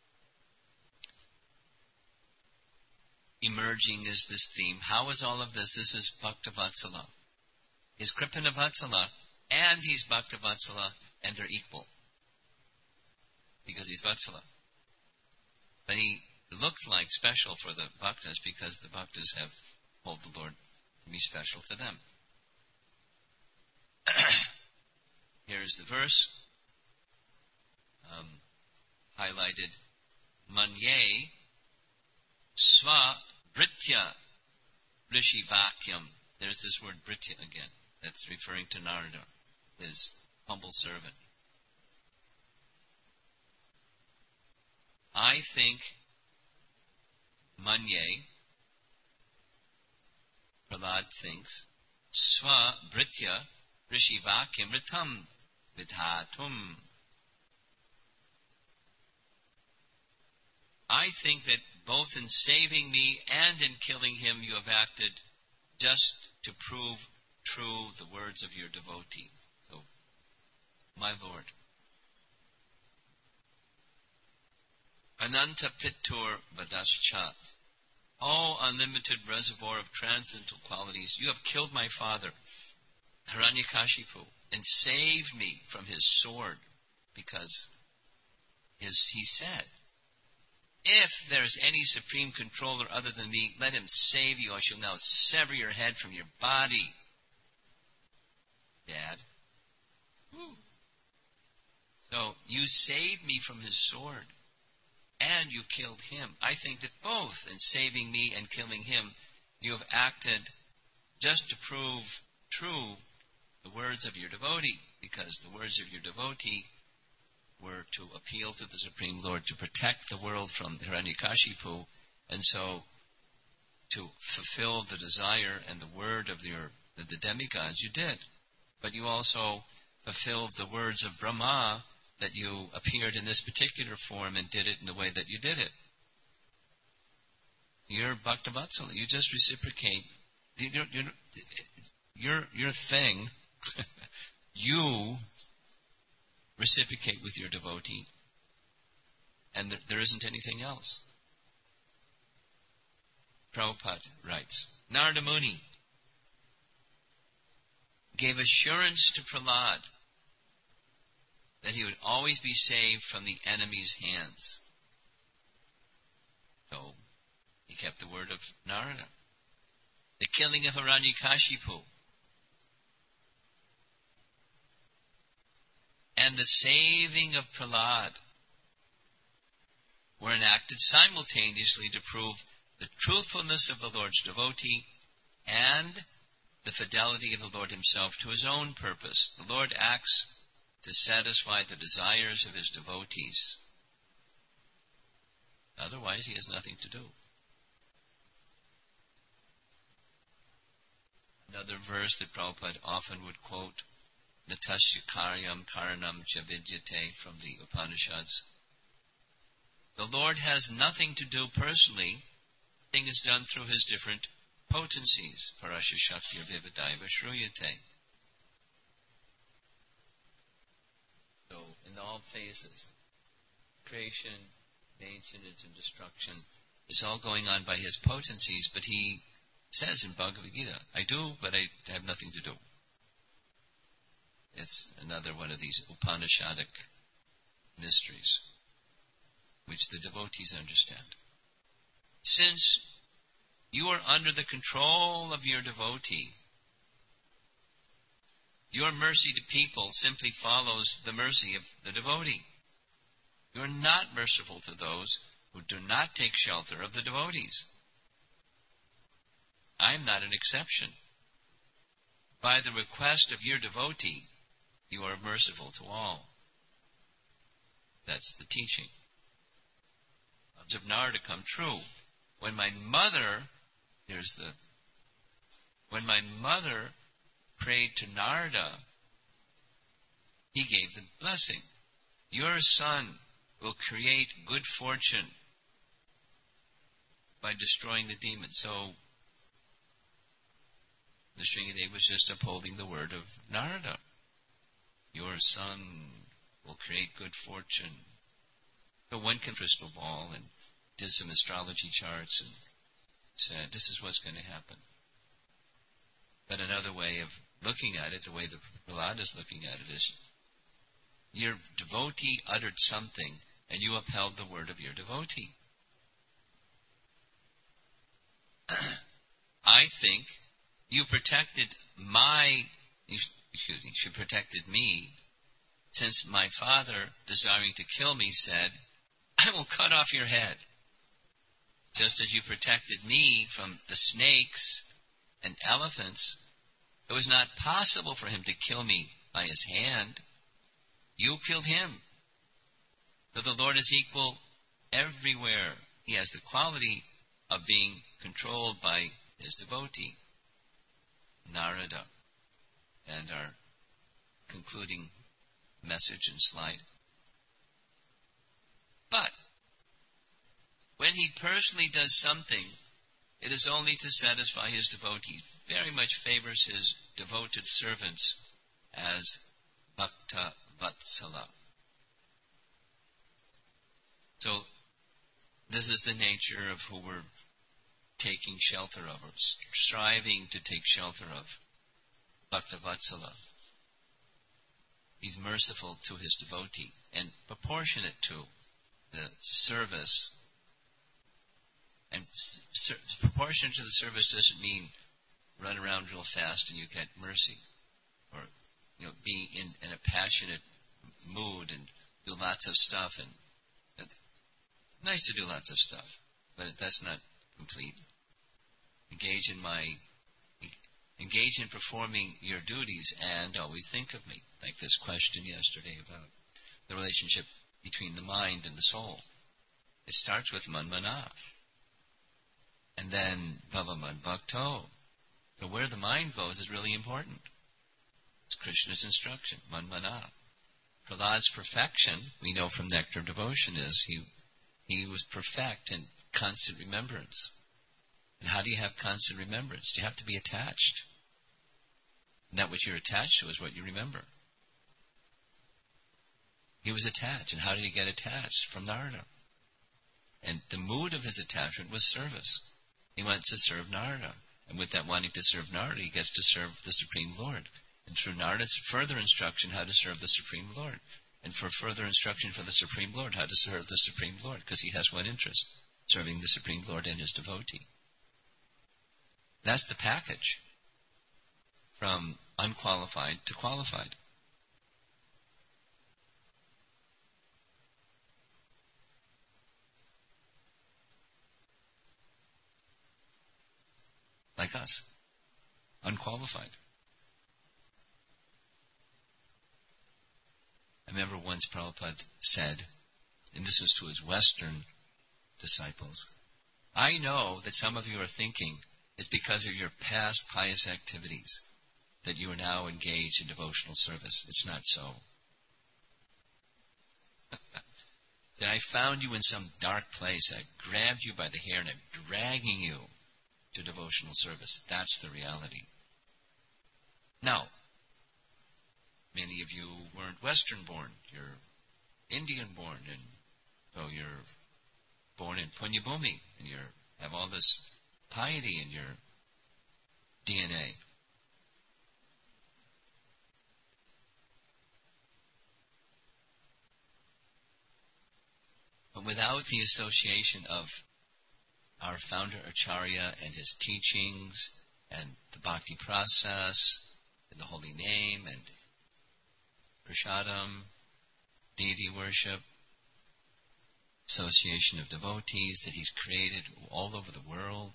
Emerging is this theme. How is all of this? This is Bhaktavatsala. He's Kripanavatsala and he's Bhaktavatsala, and they're equal. Because he's Vatsala. But he looked like special for the Bhaktas because the Bhaktas have told the Lord to be special to them. Here's the verse. Um, highlighted. Manye sva britya rishivakyam. There's this word britya again. That's referring to Narada, his humble servant. I think Manye, Prahlad thinks, sva britya rishivakyam ritam vidhatum. I think that both in saving me and in killing him you have acted just to prove true the words of your devotee. So, my Lord. Ananta Pittur Vadascha. O unlimited reservoir of transcendental qualities, you have killed my father, Hiranyakashipu, and saved me from his sword, because his, he said, if there is any supreme controller other than me, let him save you. I shall now sever your head from your body. Dad. Woo. So you saved me from his sword, and you killed him. I think that both in saving me and killing him, you have acted just to prove true the words of your devotee, because the words of your devotee were to appeal to the Supreme Lord to protect the world from Hiranyakashipu, and so to fulfill the desire and the word of your the, the demigods. You did, but you also fulfilled the words of Brahma, that you appeared in this particular form and did it in the way that you did it. You're Bhaktavatsala. You just reciprocate. Your, your, your, your thing, you reciprocate with your devotee. And th- there isn't anything else. Prabhupada writes, Narada Muni gave assurance to Prahlad that he would always be saved from the enemy's hands. So, he kept the word of Narada. The killing of Hiranyakashipu and the saving of Prahlad were enacted simultaneously to prove the truthfulness of the Lord's devotee and the fidelity of the Lord himself to his own purpose. The Lord acts to satisfy the desires of his devotees. Otherwise, he has nothing to do. Another verse that Prabhupada often would quote, Natasya karyam karanam cha vidyate, from the Upanishads. The Lord has nothing to do personally. Everything is done through his different potencies. Parasya shaktir vividaiva shruyate. So, in all phases, creation, maintenance, and destruction, is all going on by his potencies, but he says in Bhagavad Gita, I do, but I have nothing to do. It's another one of these Upanishadic mysteries, which the devotees understand. Since you are under the control of your devotee, your mercy to people simply follows the mercy of the devotee. You are not merciful to those who do not take shelter of the devotees. I am not an exception. By the request of your devotee, you are merciful to all. That's the teaching. Of Narada come true. When my mother, here's the, when my mother prayed to Narada, he gave the blessing. Your son will create good fortune by destroying the demons. So, the Sringadeva was just upholding the word of Narada. Your son will create good fortune. So one can crystal ball and did some astrology charts and said, this is what's going to happen. But another way of looking at it, the way the Prahlad is looking at it, is your devotee uttered something and you upheld the word of your devotee. I think you protected my, excuse me, you protected me, since my father, desiring to kill me, said, I will cut off your head. Just as you protected me from the snakes and elephants, it was not possible for him to kill me by his hand. You killed him. So the Lord is equal everywhere. He has the quality of being controlled by his devotee, Narada. And our concluding message and slide. But when he personally does something It is only to satisfy his devotees. Very much favors his devoted servants as Bhakta Vatsala. So, this is the nature of who we're taking shelter of, or striving to take shelter of. Bhakta Vatsala. He's merciful to his devotee and proportionate to the service. And ser- proportionate to the service doesn't mean run around real fast and you get mercy, or you know, be in, in a passionate mood and do lots of stuff. And, and nice to do lots of stuff, but that's not complete. Engage in my engage in performing your duties and always think of me. Like this question yesterday about the relationship between the mind and the soul. It starts with manmana. And then bhavaman bhakto. So where the mind goes is really important. It's Krishna's instruction, manmana. Prahlad's perfection, we know from Nectar of Devotion, is he he was perfect in constant remembrance. And how do you have constant remembrance? You have to be attached. And that which you're attached to is what you remember. He was attached. And how did he get attached? From Narada. And the mood of his attachment was service. He wants to serve Narada. And with that wanting to serve Narada, he gets to serve the Supreme Lord. And through Narada's further instruction how to serve the Supreme Lord. And for further instruction for the Supreme Lord how to serve the Supreme Lord. Because he has one interest, serving the Supreme Lord and his devotee. That's the package. From unqualified to qualified. Like us. Unqualified. I remember once Prabhupada said, and this was to his Western disciples, I know that some of you are thinking it's because of your past pious activities that you are now engaged in devotional service. It's not so. That I found you in some dark place. I grabbed you by the hair and I'm dragging you to devotional service. That's the reality. Now, many of you weren't Western born. You're Indian born, and so you're born in Punyabhumi, and you have all this piety in your D N A. But without the association of our founder Acharya and his teachings and the bhakti process and the holy name and prasadam, deity worship, association of devotees that he's created all over the world,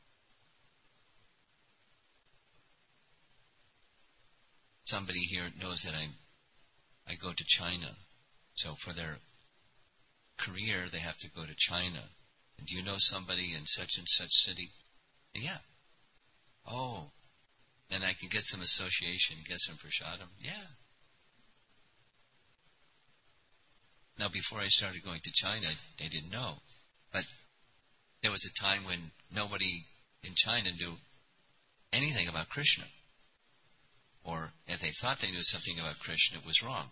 somebody here knows that I I go to China, so for their career they have to go to China. And do you know somebody in such and such city? Yeah. Oh, then I can get some association, get some prasadam. Yeah. Now, before I started going to China, I didn't know. But there was a time when nobody in China knew anything about Krishna. Or if they thought they knew something about Krishna, it was wrong.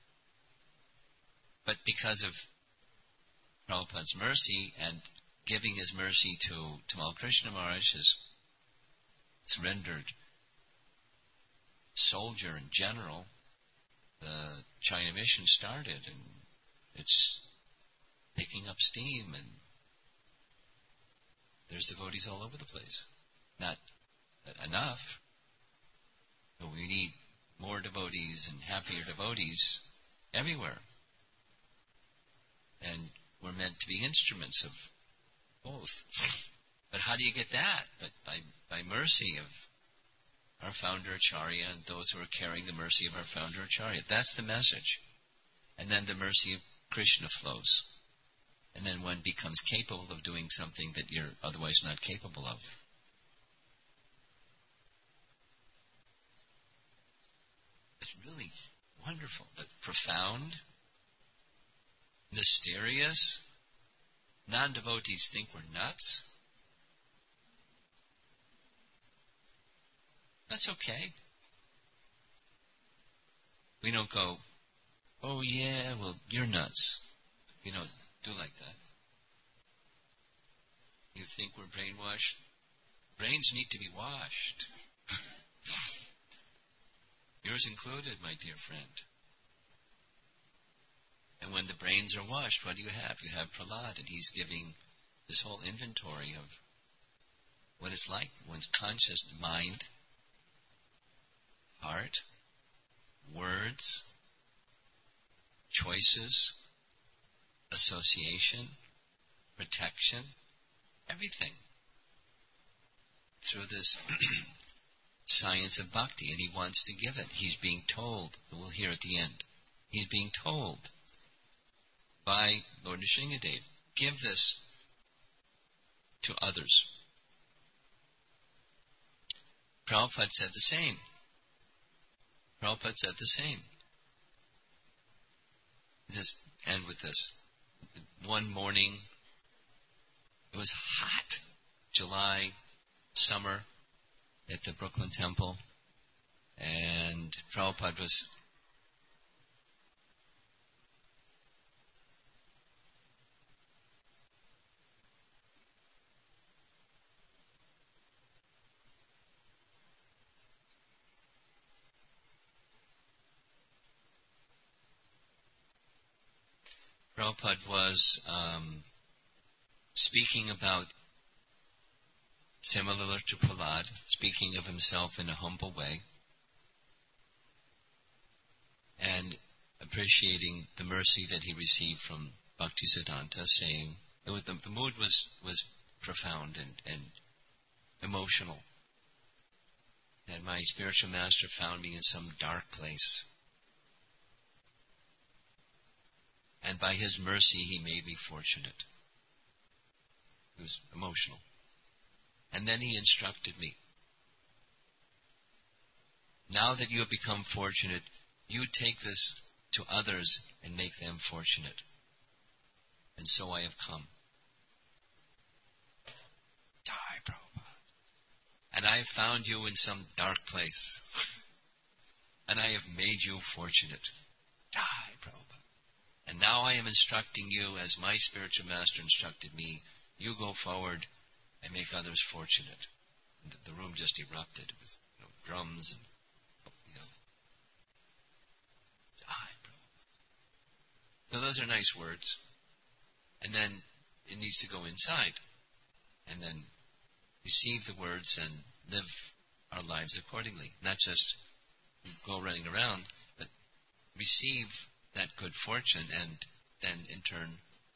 But because of Prabhupada's mercy and giving his mercy to Tamal Krishna Maharaj, his surrendered soldier and general, the China mission started, and it's picking up steam, and there's devotees all over the place. Not enough, but we need more devotees and happier devotees everywhere. And we're meant to be instruments of both. But how do you get that? But by, by mercy of our founder Acharya and those who are carrying the mercy of our founder Acharya. That's the message. And then the mercy of Krishna flows. And then one becomes capable of doing something that you're otherwise not capable of. It's really wonderful, but profound, mysterious. Non-devotees think we're nuts. That's okay. We don't go, oh yeah, well, you're nuts. You don't do like that. You think we're brainwashed? Brains need to be washed. Yours included, my dear friend. And when the brains are washed, what do you have? You have Prahlad, and he's giving this whole inventory of what it's like, one's conscious mind, heart, words, choices, association, protection, everything. Through this science of bhakti, and he wants to give it. He's being told, we'll hear at the end, he's being told by Lord Nrsingadev, give this to others. Prabhupada said the same. Prabhupada said the same. Just end with this. One morning, it was hot, July, summer, at the Brooklyn Temple, and Prabhupada was Prabhupada was um, speaking about, similar to Prahlad, speaking of himself in a humble way, and appreciating the mercy that he received from Bhaktisiddhanta, saying, it was, the, the mood was, was profound and, and emotional. That my spiritual master found me in some dark place. And by his mercy, he made me fortunate. It was emotional. And then he instructed me. Now that you have become fortunate, you take this to others and make them fortunate. And so I have come. Die, Prabhupada. And I have found you in some dark place. And I have made you fortunate. Die, Prabhupada. And now I am instructing you as my spiritual master instructed me. You go forward and make others fortunate. And the, the room just erupted with you know, drums and you know. Die, Prabhupada. So those are nice words. And then it needs to go inside. And then receive the words and live our lives accordingly. Not just go running around, but receive that good fortune and then in turn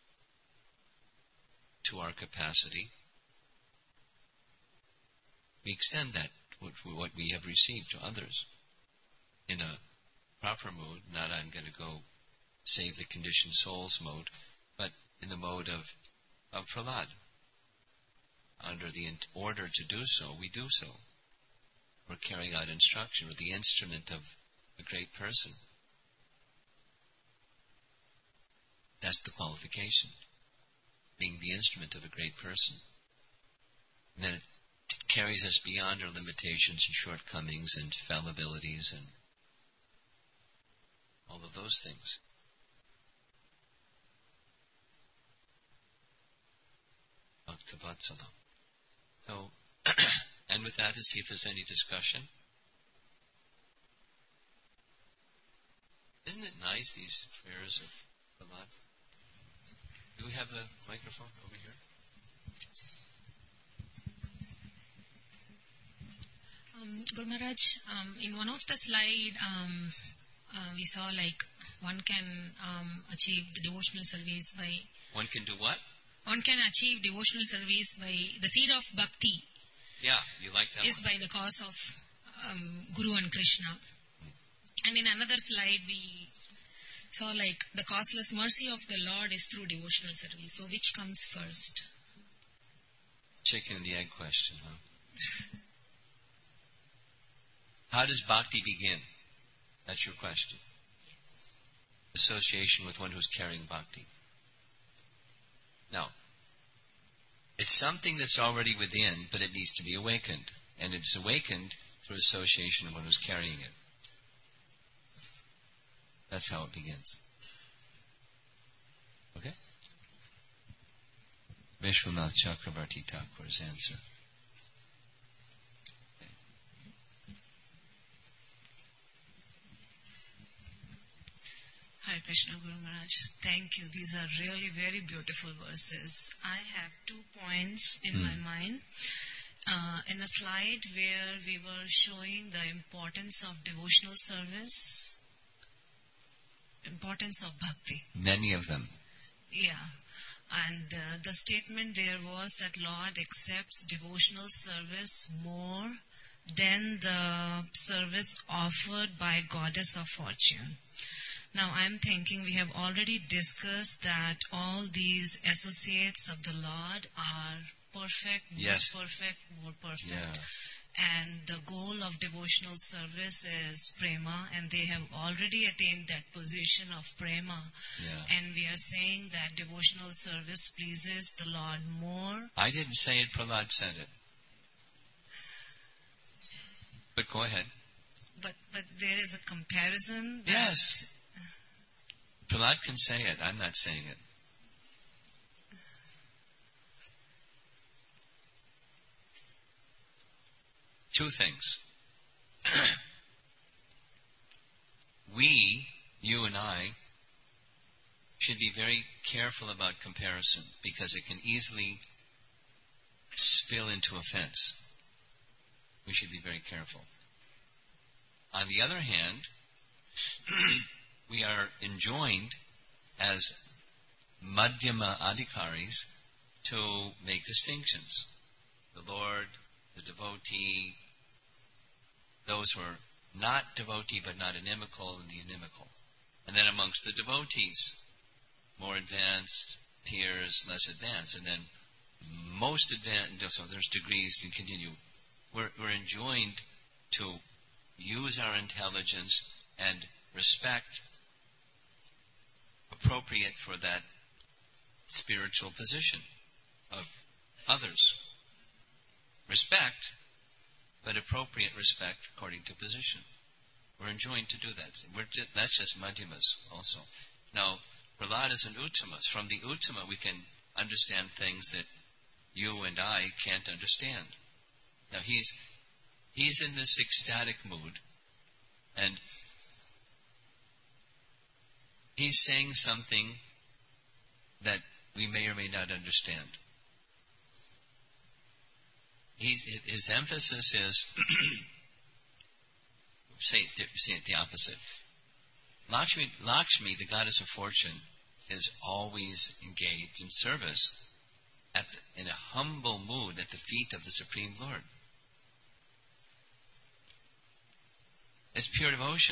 to our capacity we extend that what we have received to others in a proper mood, not I'm going to go save the conditioned souls mode, but in the mode of, of Prahlad. Under the order to do so, we do so. We're carrying out instruction. We're the instrument of a great person. That's the qualification. Being the instrument of a great person. And then it carries us beyond our limitations and shortcomings and fallibilities and all of those things. Bhaktavatsala. So, and with that, let's see if there's any discussion. Isn't it nice, these prayers of Prahlad? Do we have the microphone over here? Um, Guru Maharaj, um, in one of the slide, um, uh, we saw like one can um, achieve the devotional service by... One can do what? One can achieve devotional service by the seed of bhakti. Yeah, you like that is one? By the cause of um, Guru and Krishna. And in another slide, we saw like the causeless mercy of the Lord is through devotional service. So which comes first? Chicken and the egg question, huh? How does bhakti begin? That's your question. Association with one who's carrying bhakti. Now, it's something that's already within, but it needs to be awakened. And it's awakened through association of one who's carrying it. That's how it begins. Okay? Vishwanath Chakravarti Thakur's answer. Hare Krishna Guru Maharaj. Thank you. These are really very beautiful verses. I have two points in mm. my mind. Uh, in the slide where we were showing the importance of devotional service, importance of bhakti. Many of them. Yeah. And uh, the statement there was that Lord accepts devotional service more than the service offered by Goddess of Fortune. Now I'm thinking we have already discussed that all these associates of the Lord are perfect, yes. most perfect, more perfect. Yeah. And the goal of devotional service is prema, and they have already attained that position of prema. Yeah. And we are saying that devotional service pleases the Lord more. I didn't say it, Prahlad said it. But go ahead. But but there is a comparison. That yes. Prahlad can say it. I'm not saying it. Two things. We, you and I, should be very careful about comparison because it can easily spill into offense. We should be very careful. On the other hand, we are enjoined as Madhyama Adhikaris to make distinctions. The Lord, the devotee, those who are not devotee but not inimical, and the inimical. And then amongst the devotees, more advanced, peers, less advanced, and then most advanced, so there's degrees and continue. We're, we're enjoined to use our intelligence and respect appropriate for that spiritual position of others. Respect, but appropriate respect according to position. We're enjoined to do that. We're just, that's just Madhyamas also. Now, Prahlad is an Uttamas. From the Uttama we can understand things that you and I can't understand. Now he's he's in this ecstatic mood, and he's saying something that we may or may not understand. He's, his emphasis is, say, it, say it the opposite. Lakshmi, Lakshmi, the goddess of fortune, is always engaged in service at the, in a humble mood at the feet of the Supreme Lord. It's pure devotion.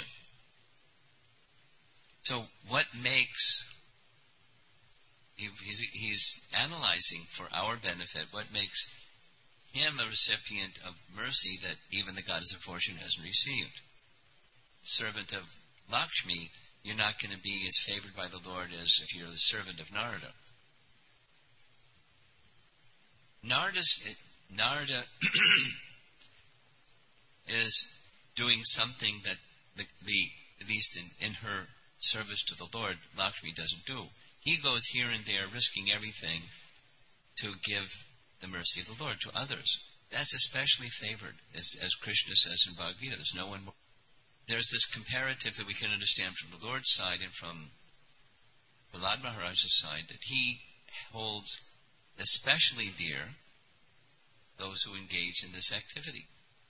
So what makes, he, he's, he's analyzing for our benefit, what makes him a recipient of mercy that even the goddess of fortune hasn't received. Servant of Lakshmi, you're not going to be as favored by the Lord as if you're the servant of Narada. Narada's, Narada is doing something that the, the at least in, in her service to the Lord, Lakshmi doesn't do. He goes here and there risking everything to give the mercy of the Lord to others. That's especially favored, as, as Krishna says in Bhagavad Gita. There's no one more. There's this comparative that we can understand from the Lord's side and from Prahlad Maharaj's side, that he holds especially dear those who engage in this activity.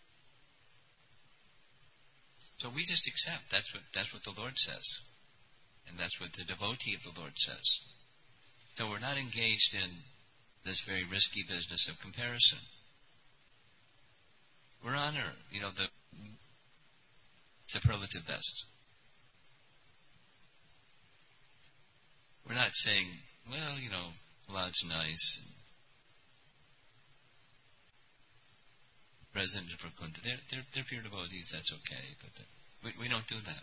So we just accept. That's what that's what the Lord says. And that's what the devotee of the Lord says. So we're not engaged in this very risky business of comparison. We're honor, you know, the superlative best. We're not saying, well, you know, Prahlad's nice. President of Vaikuntha, they're, they're, they're pure devotees, that's okay, but uh, we, we don't do that.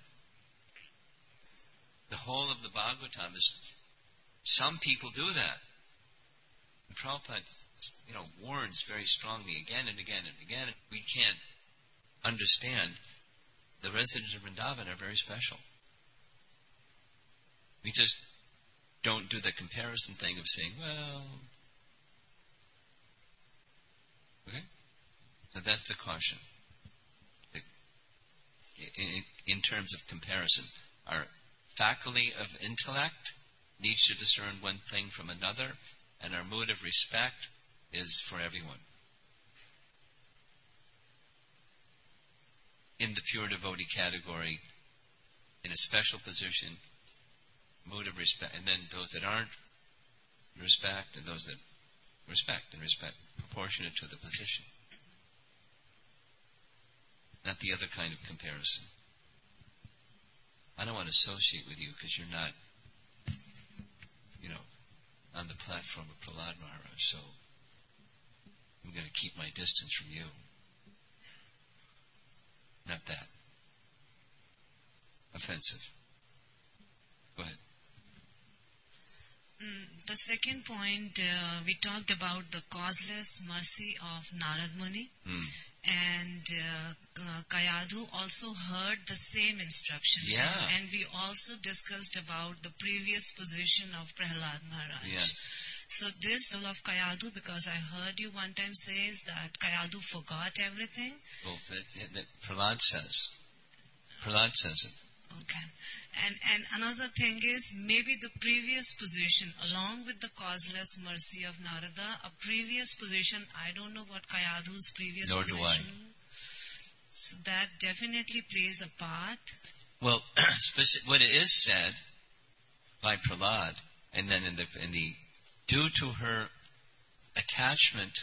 The whole of the Bhagavatam is, some people do that. And Prabhupada, you know, warns very strongly again and again and again. We can't understand the residents of Vrindavan are very special. We just don't do the comparison thing of saying, well, okay? So that's the caution. The, in, in terms of comparison, our faculty of intellect needs to discern one thing from another, and our mood of respect is for everyone. In the pure devotee category, in a special position, mood of respect, and then those that aren't, respect, and those that respect, and respect proportionate to the position. Not the other kind of comparison. I don't want to associate with you because you're not, you know, on the platform of Prahlad Maharaj, so I'm going to keep my distance from you. Not that. Offensive. Go ahead. Mm, the second point, uh, we talked about the causeless mercy of Narad Muni. Mm. And uh, uh, Kayadhu also heard the same instruction. Yeah. And we also discussed about the previous position of Prahlad Maharaj. Yeah. So this of Kayadhu, because I heard you one time says that Kayadhu forgot everything. Well, that, that Prahlad says. Prahlad says it. Okay. And and another thing is, maybe the previous position, along with the causeless mercy of Narada, a previous position, I don't know what Kayadhu's previous Nor position. do I. So that definitely plays a part. Well, what it is said by Prahlad, and then in the in the due to her attachment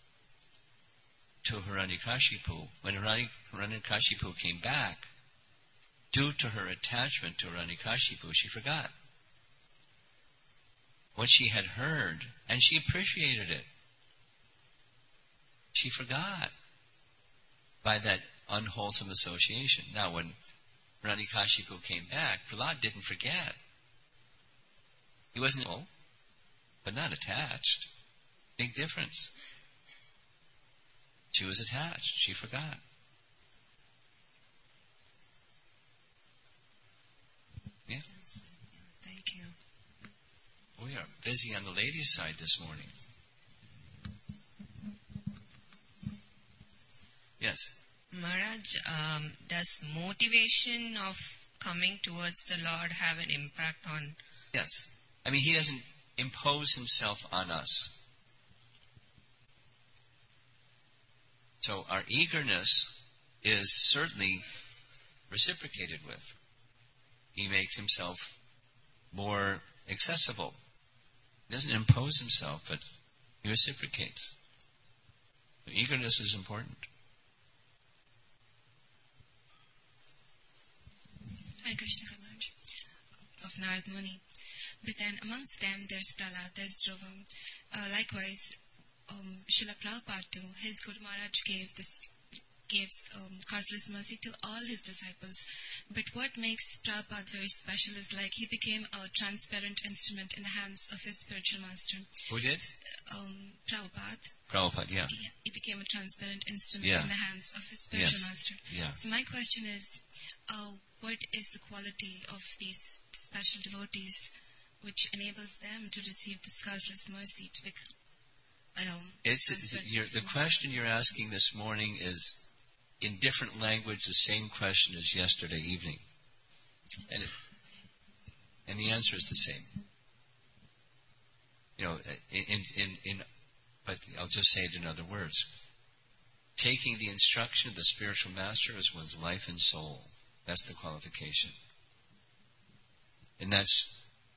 to Hiranyakashipu, when Hiranyakashipu came back, due to her attachment to Hiranyakashipu, she forgot what she had heard, and she appreciated it. She forgot by that unwholesome association. Now, when Hiranyakashipu came back, Prahlad didn't forget. He wasn't ill, but not attached. Big difference. She was attached. She forgot. Yeah? Yes. Thank you. We are busy on the ladies' side this morning. Yes? Maharaj, um, does motivation of coming towards the Lord have an impact on... Yes. I mean, he doesn't impose himself on us. So our eagerness is certainly reciprocated with. He makes himself more accessible. He doesn't impose himself, but he reciprocates. So eagerness is important. Hare Krishna, Maharaj, of Narad Muni. But then amongst them, there's Prahlad, there's Dhruva. Uh, likewise, um, Srila Prabhupada too, his Guru Maharaj gave this, gives um, causeless mercy to all his disciples. But what makes Prabhupada very special is like he became a transparent instrument in the hands of his spiritual master. Who did? Um, Prabhupada. Prabhupada, yeah. yeah. He became a transparent instrument Yeah. in the hands of his spiritual Yes. master. Yeah. So my question is, uh, what is the quality of these special devotees which enables them to receive this causeless mercy to become, I don't know. It's you're, the question you're asking this morning is in different language the same question as yesterday evening, and it, and the answer is the same. You know, in in in, but I'll just say it in other words. Taking the instruction of the spiritual master as one's life and soul. That's the qualification, and that's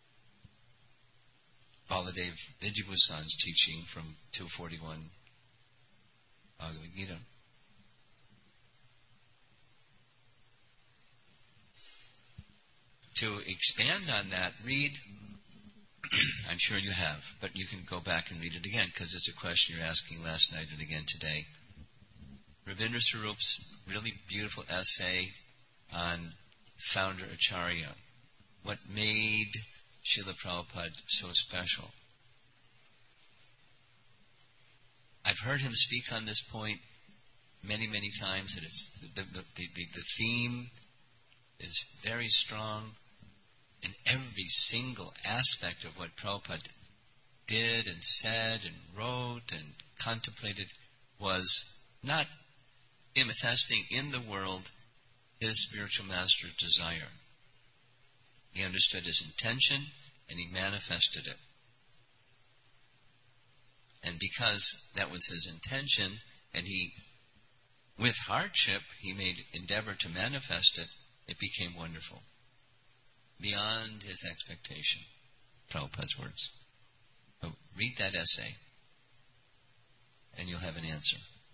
Baladev Vidyabhusan's teaching from two forty-one Bhagavad Gita. To expand on that, read, I'm sure you have, but you can go back and read it again because it's a question you're asking last night and again today. Ravindra Sarup's really beautiful essay on founder Acharya. What made Srila Prabhupada so special? I've heard him speak on this point many, many times that it's the, the, the, the, the theme is very strong, and every single aspect of what Prabhupada did and said and wrote and contemplated was not manifesting in the world his spiritual master's desire. He understood his intention and he manifested it. And because that was his intention, and he, with hardship, he made endeavor to manifest it, it became wonderful. Beyond his expectation. Prabhupada's words. So read that essay, and you'll have an answer.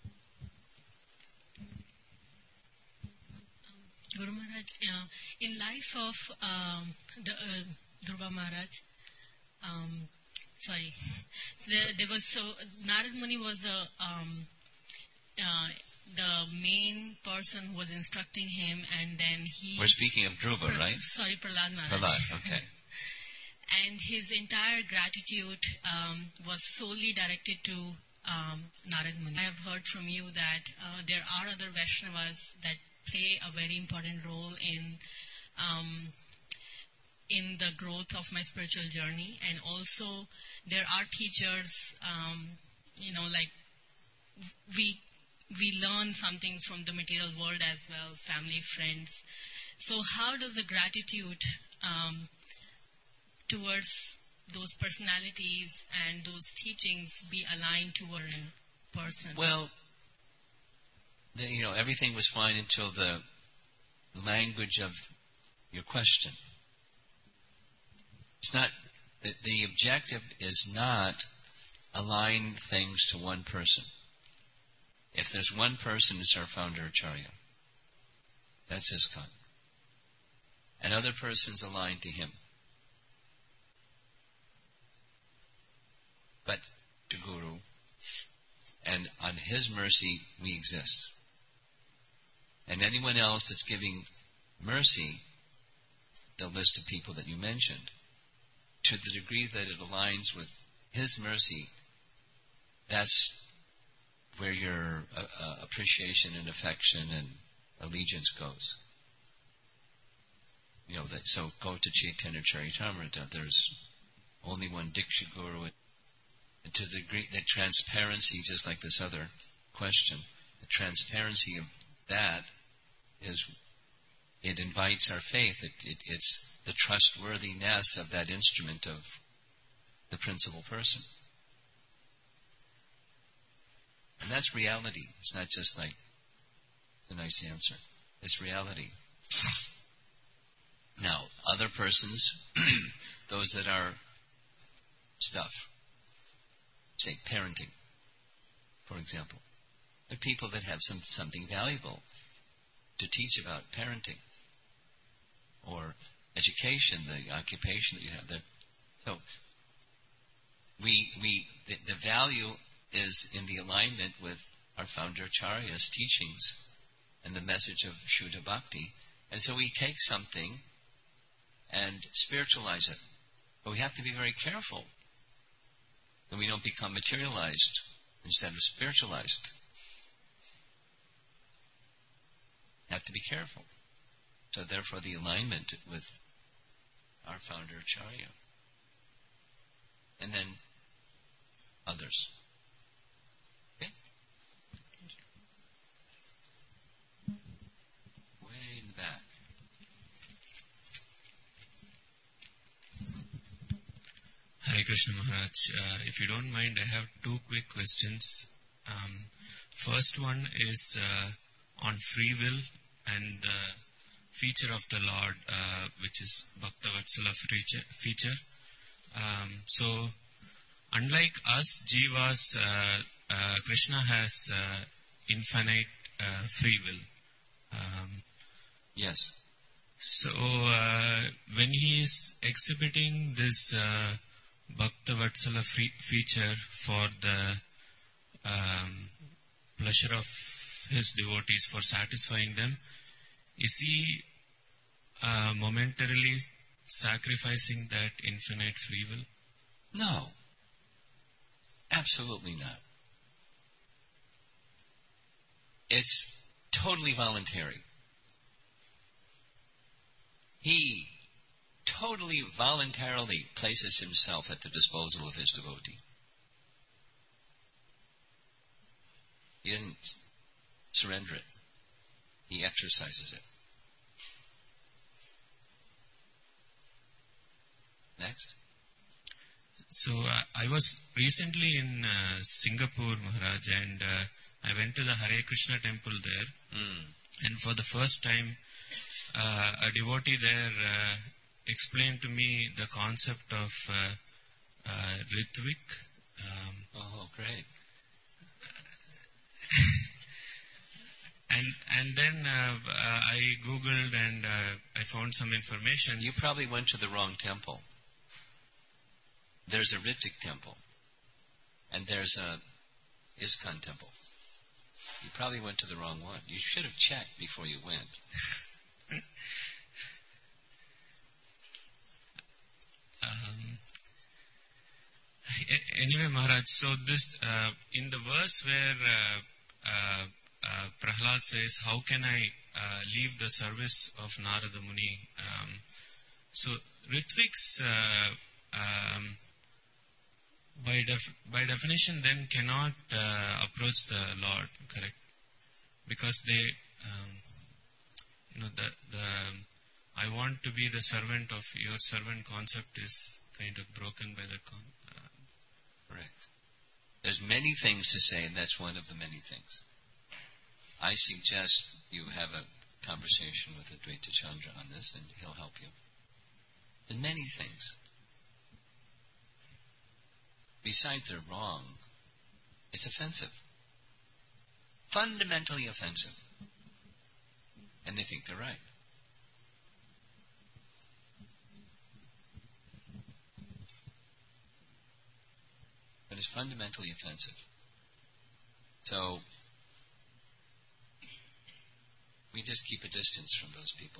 Guru Maharaj, uh, in life of um, the, uh, Dhruva Maharaj, um, sorry, there, there was so Narad Muni was a um, uh, the main person who was instructing him, and then he. We're speaking of Dhruva, Pra- right? Sorry, Prahlad Maharaj. Prahlad, okay. And his entire gratitude um, was solely directed to um, Narad Muni. I have heard from you that uh, there are other Vaishnavas that play a very important role in um, in the growth of my spiritual journey, and also there are teachers, um, you know, like we we learn something from the material world as well, family, friends. So how does the gratitude um, towards those personalities and those teachings be aligned toward a person? Well, the, you know, everything was fine until the language of your question. It's not, the, the objective is not align things to one person. If there's one person, it's our founder Acharya. That's ISKCON. And other persons aligned to him. But to Guru, and on his mercy we exist. And anyone else that's giving mercy, the list of people that you mentioned, to the degree that it aligns with his mercy, that's where your uh, uh, appreciation and affection and allegiance goes. You know, that, so go to Chaitanya Charitamrita. There's only one Diksha Guru. And to the degree that transparency, just like this other question, the transparency of that is, it invites our faith. It, it, it's the trustworthiness of that instrument of the principal person. And that's reality. It's not just like, it's a nice answer. It's reality. Now, other persons, those that are stuff, say parenting, for example. They're people that have some something valuable to teach about parenting or education, the occupation that you have there. So we we the, the value is in the alignment with our founder Acharya's teachings and the message of Shuddha Bhakti. And so we take something and spiritualize it. But we have to be very careful that we don't become materialized instead of spiritualized. Have to be careful. So therefore the alignment with our founder Acharya. And then others. Okay? Thank you. Way in the back. Hare Krishna Maharaj. Uh, if you don't mind, I have two quick questions. Um, first one is uh, on free will and the feature of the Lord, uh, which is Bhakta Vatsala feature. Um, so, unlike us, Jivas, uh, uh, Krishna has uh, infinite uh, free will. Um, yes. So, uh, when he is exhibiting this uh, Bhakta Vatsala feature for the um, pleasure of his devotees, for satisfying them, is he uh, momentarily sacrificing that infinite free will? No. Absolutely not. It's totally voluntary. He totally voluntarily places himself at the disposal of his devotee. He doesn't surrender it. He exercises it. Next. So uh, I was recently in uh, Singapore, Maharaj, and uh, I went to the Hare Krishna temple there. Mm. And for the first time, uh, a devotee there uh, explained to me the concept of uh, uh, Ritvik. Um, oh, great. and and then uh, uh, I Googled and uh, I found some information. You probably went to the wrong temple. There's a Ritvik temple, and there's a ISKCON temple. You probably went to the wrong one. You should have checked before you went. um, anyway, Maharaj, so this, uh, in the verse where uh, uh, uh, Prahlad says, how can I uh, leave the service of Narada Muni? Um, so Ritviks, uh, um, By, def- by definition, then cannot uh, approach the Lord, correct? Because they, um, you know, the the I want to be the servant of your servant concept is kind of broken by the con. Uh, correct. There's many things to say, and that's one of the many things. I suggest you have a conversation with Advaita Chandra on this, and he'll help you. There's many things. Besides they're wrong, it's offensive. Fundamentally offensive. And they think they're right. But it's fundamentally offensive. So, we just keep a distance from those people.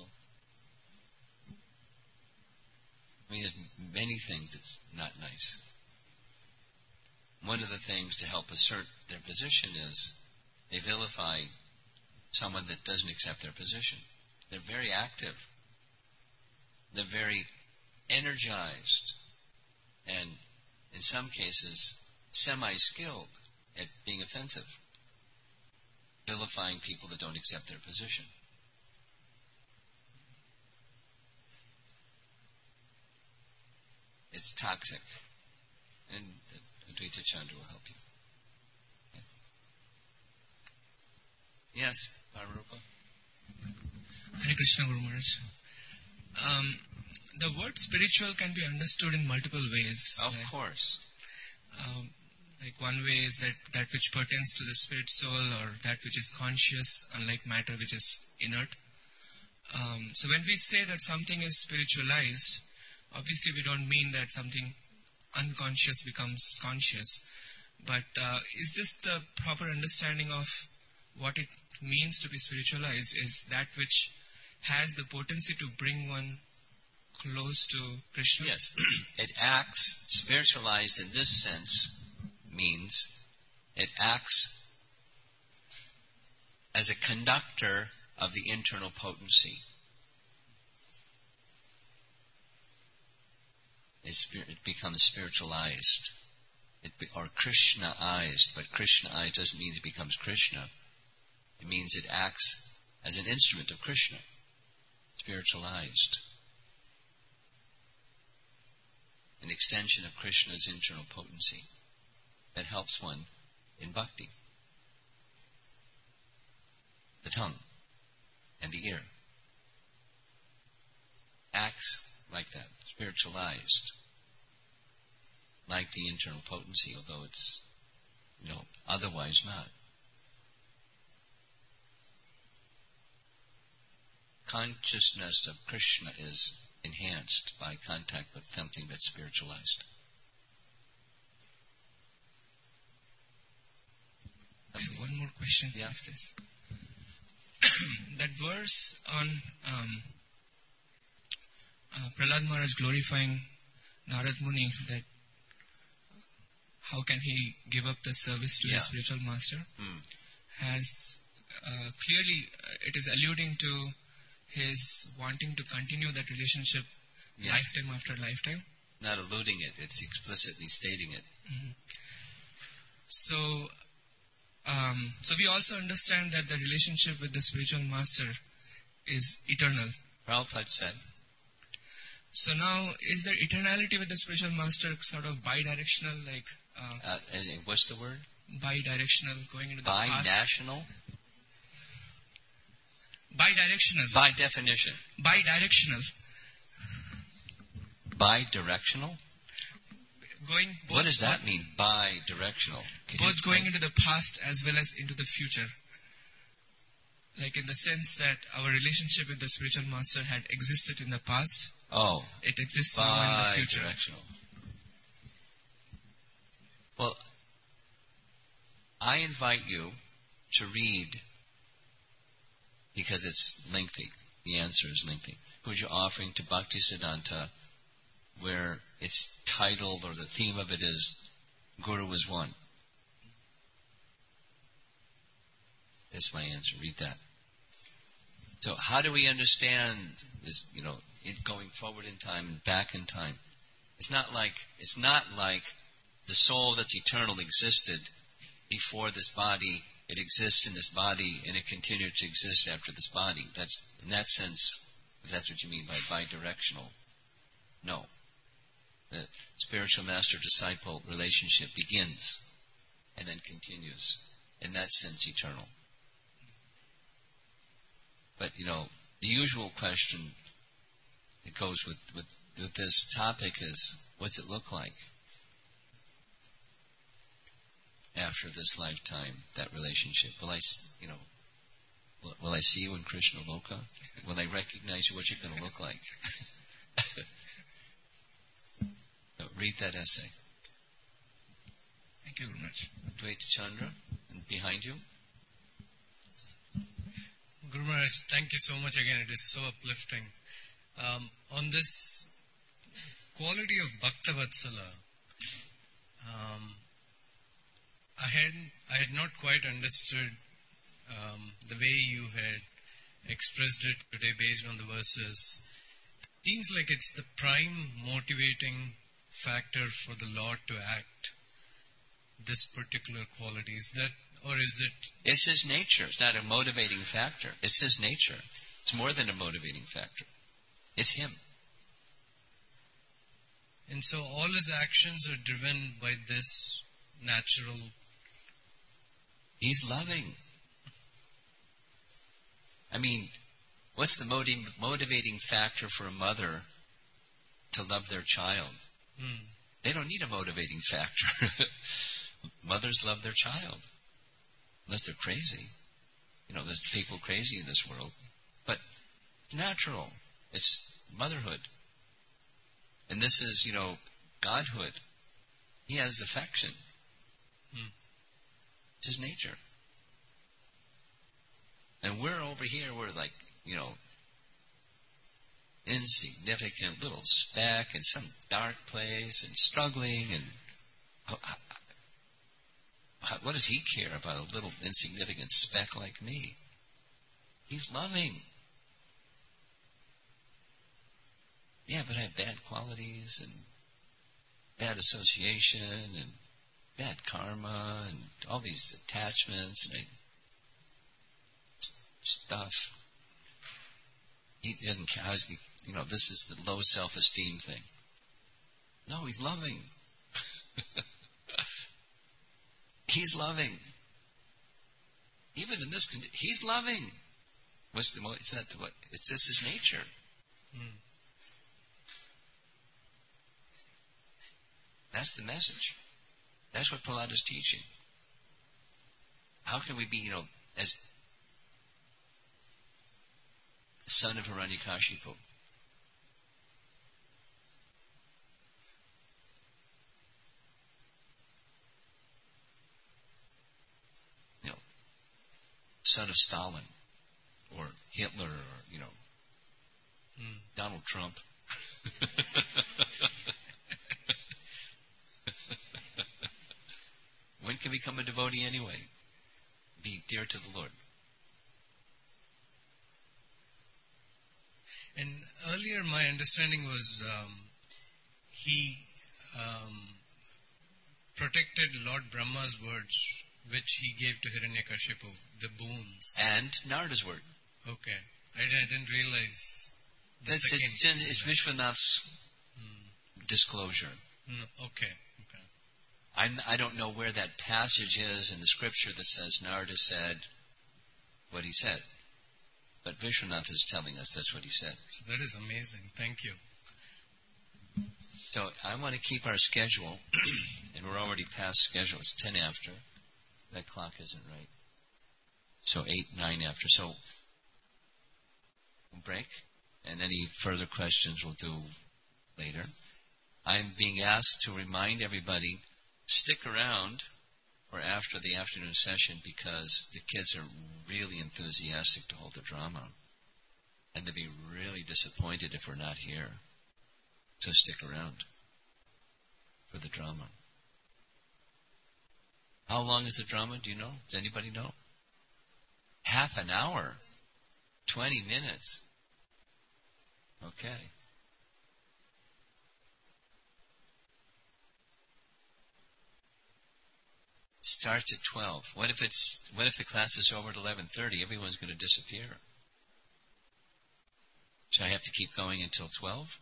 I mean, there's many things that's not nice. One of the things to help assert their position is they vilify someone that doesn't accept their position. They're very active. They're very energized. And in some cases, semi-skilled at being offensive. Vilifying people that don't accept their position. It's toxic. And Advaita Chandra will help you. Okay. Yes, Pararupa. Hare Krishna, Guru Maharaj. Um, the word spiritual can be understood in multiple ways. Of right? course. Um, like one way is that that which pertains to the spirit soul, or that which is conscious, unlike matter which is inert. Um, so when we say that something is spiritualized, obviously we don't mean that something unconscious becomes conscious. But uh, is this the proper understanding of what it means to be spiritualized? Is that which has the potency to bring one close to Krishna? Yes. It acts, spiritualized in this sense means it acts as a conductor of the internal potency. It becomes spiritualized, it be, or Krishnaized, but Krishnaized doesn't mean it becomes Krishna. It means it acts as an instrument of Krishna, spiritualized. An extension of Krishna's internal potency that helps one in bhakti. The tongue and the ear acts like that, spiritualized, like the internal potency, although it's, you know, otherwise not. Consciousness of Krishna is enhanced by contact with something that's spiritualized. I have one more question. Yeah. After this. That verse on um, uh, Prahlad Maharaj glorifying Narad Muni, that how can he give up the service to yeah. his spiritual master, mm. has uh, clearly uh, it is alluding to his wanting to continue that relationship Yes. lifetime after lifetime. Not alluding it, it's explicitly stating it. Mm-hmm. So, um, so we also understand that the relationship with the spiritual master is eternal. Prabhupada said, So now, is there eternality with the spiritual master sort of bi-directional, like uh, uh, and what's the word? bi-directional, going into the past? Bi-national? Bi-directional. By definition. Bi-directional. Bi-directional? Going both, What does that mean, bi-directional? Can both you- going into the past as well as into the future. Like in the sense that our relationship with the spiritual master had existed in the past, Oh, it exists now in the future. bi-directional. Well, I invite you to read, because it's lengthy. The answer is lengthy. Puja offering to Bhaktisiddhanta, where it's titled, or the theme of it is, Guru is one. That's my answer. Read that. So how do we understand this, you know, it going forward in time and back in time? It's not like, it's not like the soul that's eternal existed before this body. It exists in this body and it continued to exist after this body. That's, in that sense, if that's what you mean by bi-directional. No. The spiritual master-disciple relationship begins and then continues. In that sense, eternal. But, you know, the usual question that goes with, with, with this topic is, what's it look like after this lifetime, that relationship? Will I, you know, will, will I see you in Krishna Loka? Will I recognize you? What's it going to look like? So read that essay. Thank you very much. Dvaita Chandra, and behind you. Guru Maharaj, thank you so much again. It is so uplifting. Um, on this quality of Bhakta Vatsala, um, I had I had not quite understood um, the way you had expressed it today based on the verses. It seems like it's the prime motivating factor for the Lord to act. This particular quality, is that, or is it? It's his nature. It's not a motivating factor. It's his nature. It's more than a motivating factor. It's him. And so all his actions are driven by this natural. He's loving. I mean, what's the motiv- motivating factor for a mother to love their child? Hmm. They don't need a motivating factor. Mothers love their child. Unless they're crazy. You know, there's people crazy in this world. But natural. It's motherhood. And this is, you know, godhood. He has affection. Hmm. It's his nature. And we're over here, we're like, you know, insignificant little speck in some dark place and struggling and how, how, what does he care about a little insignificant speck like me? He's loving. Yeah, but I have bad qualities and bad association and bad karma and all these attachments and I, stuff. He doesn't care. You know, this is the low self-esteem thing. No, he's loving. He's loving. Even in this condition, he's loving. What's the? It's not the what? It's just his nature. Hmm. That's the message. That's what Prahlad is teaching. How can we be, you know, as son of Hiranyakashipu? You know, son of Stalin, or Hitler, or, you know, Hmm. Donald Trump. When can we become a devotee anyway? Be dear to the Lord. earlier my understanding was um, he um, protected Lord Brahma's words, which he gave to Hiranyakashipu, the boons. And Narada's word. Okay. I didn't, I didn't realize the That's, second. it's, in, it's Vishwanath's Hmm. disclosure. No, okay. Okay. I'm, I don't know where that passage is in the scripture that says Narada said what he said. But Vishwanath is telling us that's what he said. So that is amazing. Thank you. So I want to keep our schedule, and we're already past schedule. It's ten after. That clock isn't right. So eight, nine after. So we'll break, and any further questions we'll do later. I'm being asked to remind everybody, stick around for after the afternoon session because the kids are really enthusiastic to hold the drama. And they'll be really disappointed if we're not here. So stick around for the drama. How long is the drama? Do you know? Does anybody know? Half an hour. Twenty minutes. Okay. Starts at twelve. What if it's what if the class is over at eleven thirty? Everyone's going to disappear. Should I have to keep going until twelve?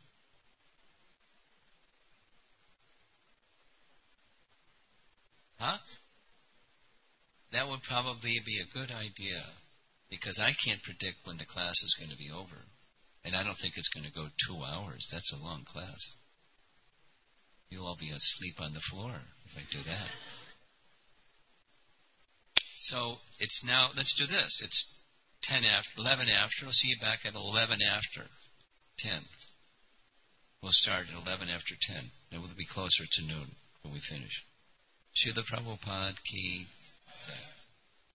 Huh? That would probably be a good idea because I can't predict when the class is going to be over. And I don't think it's going to go two hours. That's a long class. You'll all be asleep on the floor if I do that. So it's now, let's do this. It's ten after, eleven after. I'll see you back at eleven after ten. We'll start at eleven after ten. Then we'll be closer to noon when we finish. Srila Prabhupada ki jai.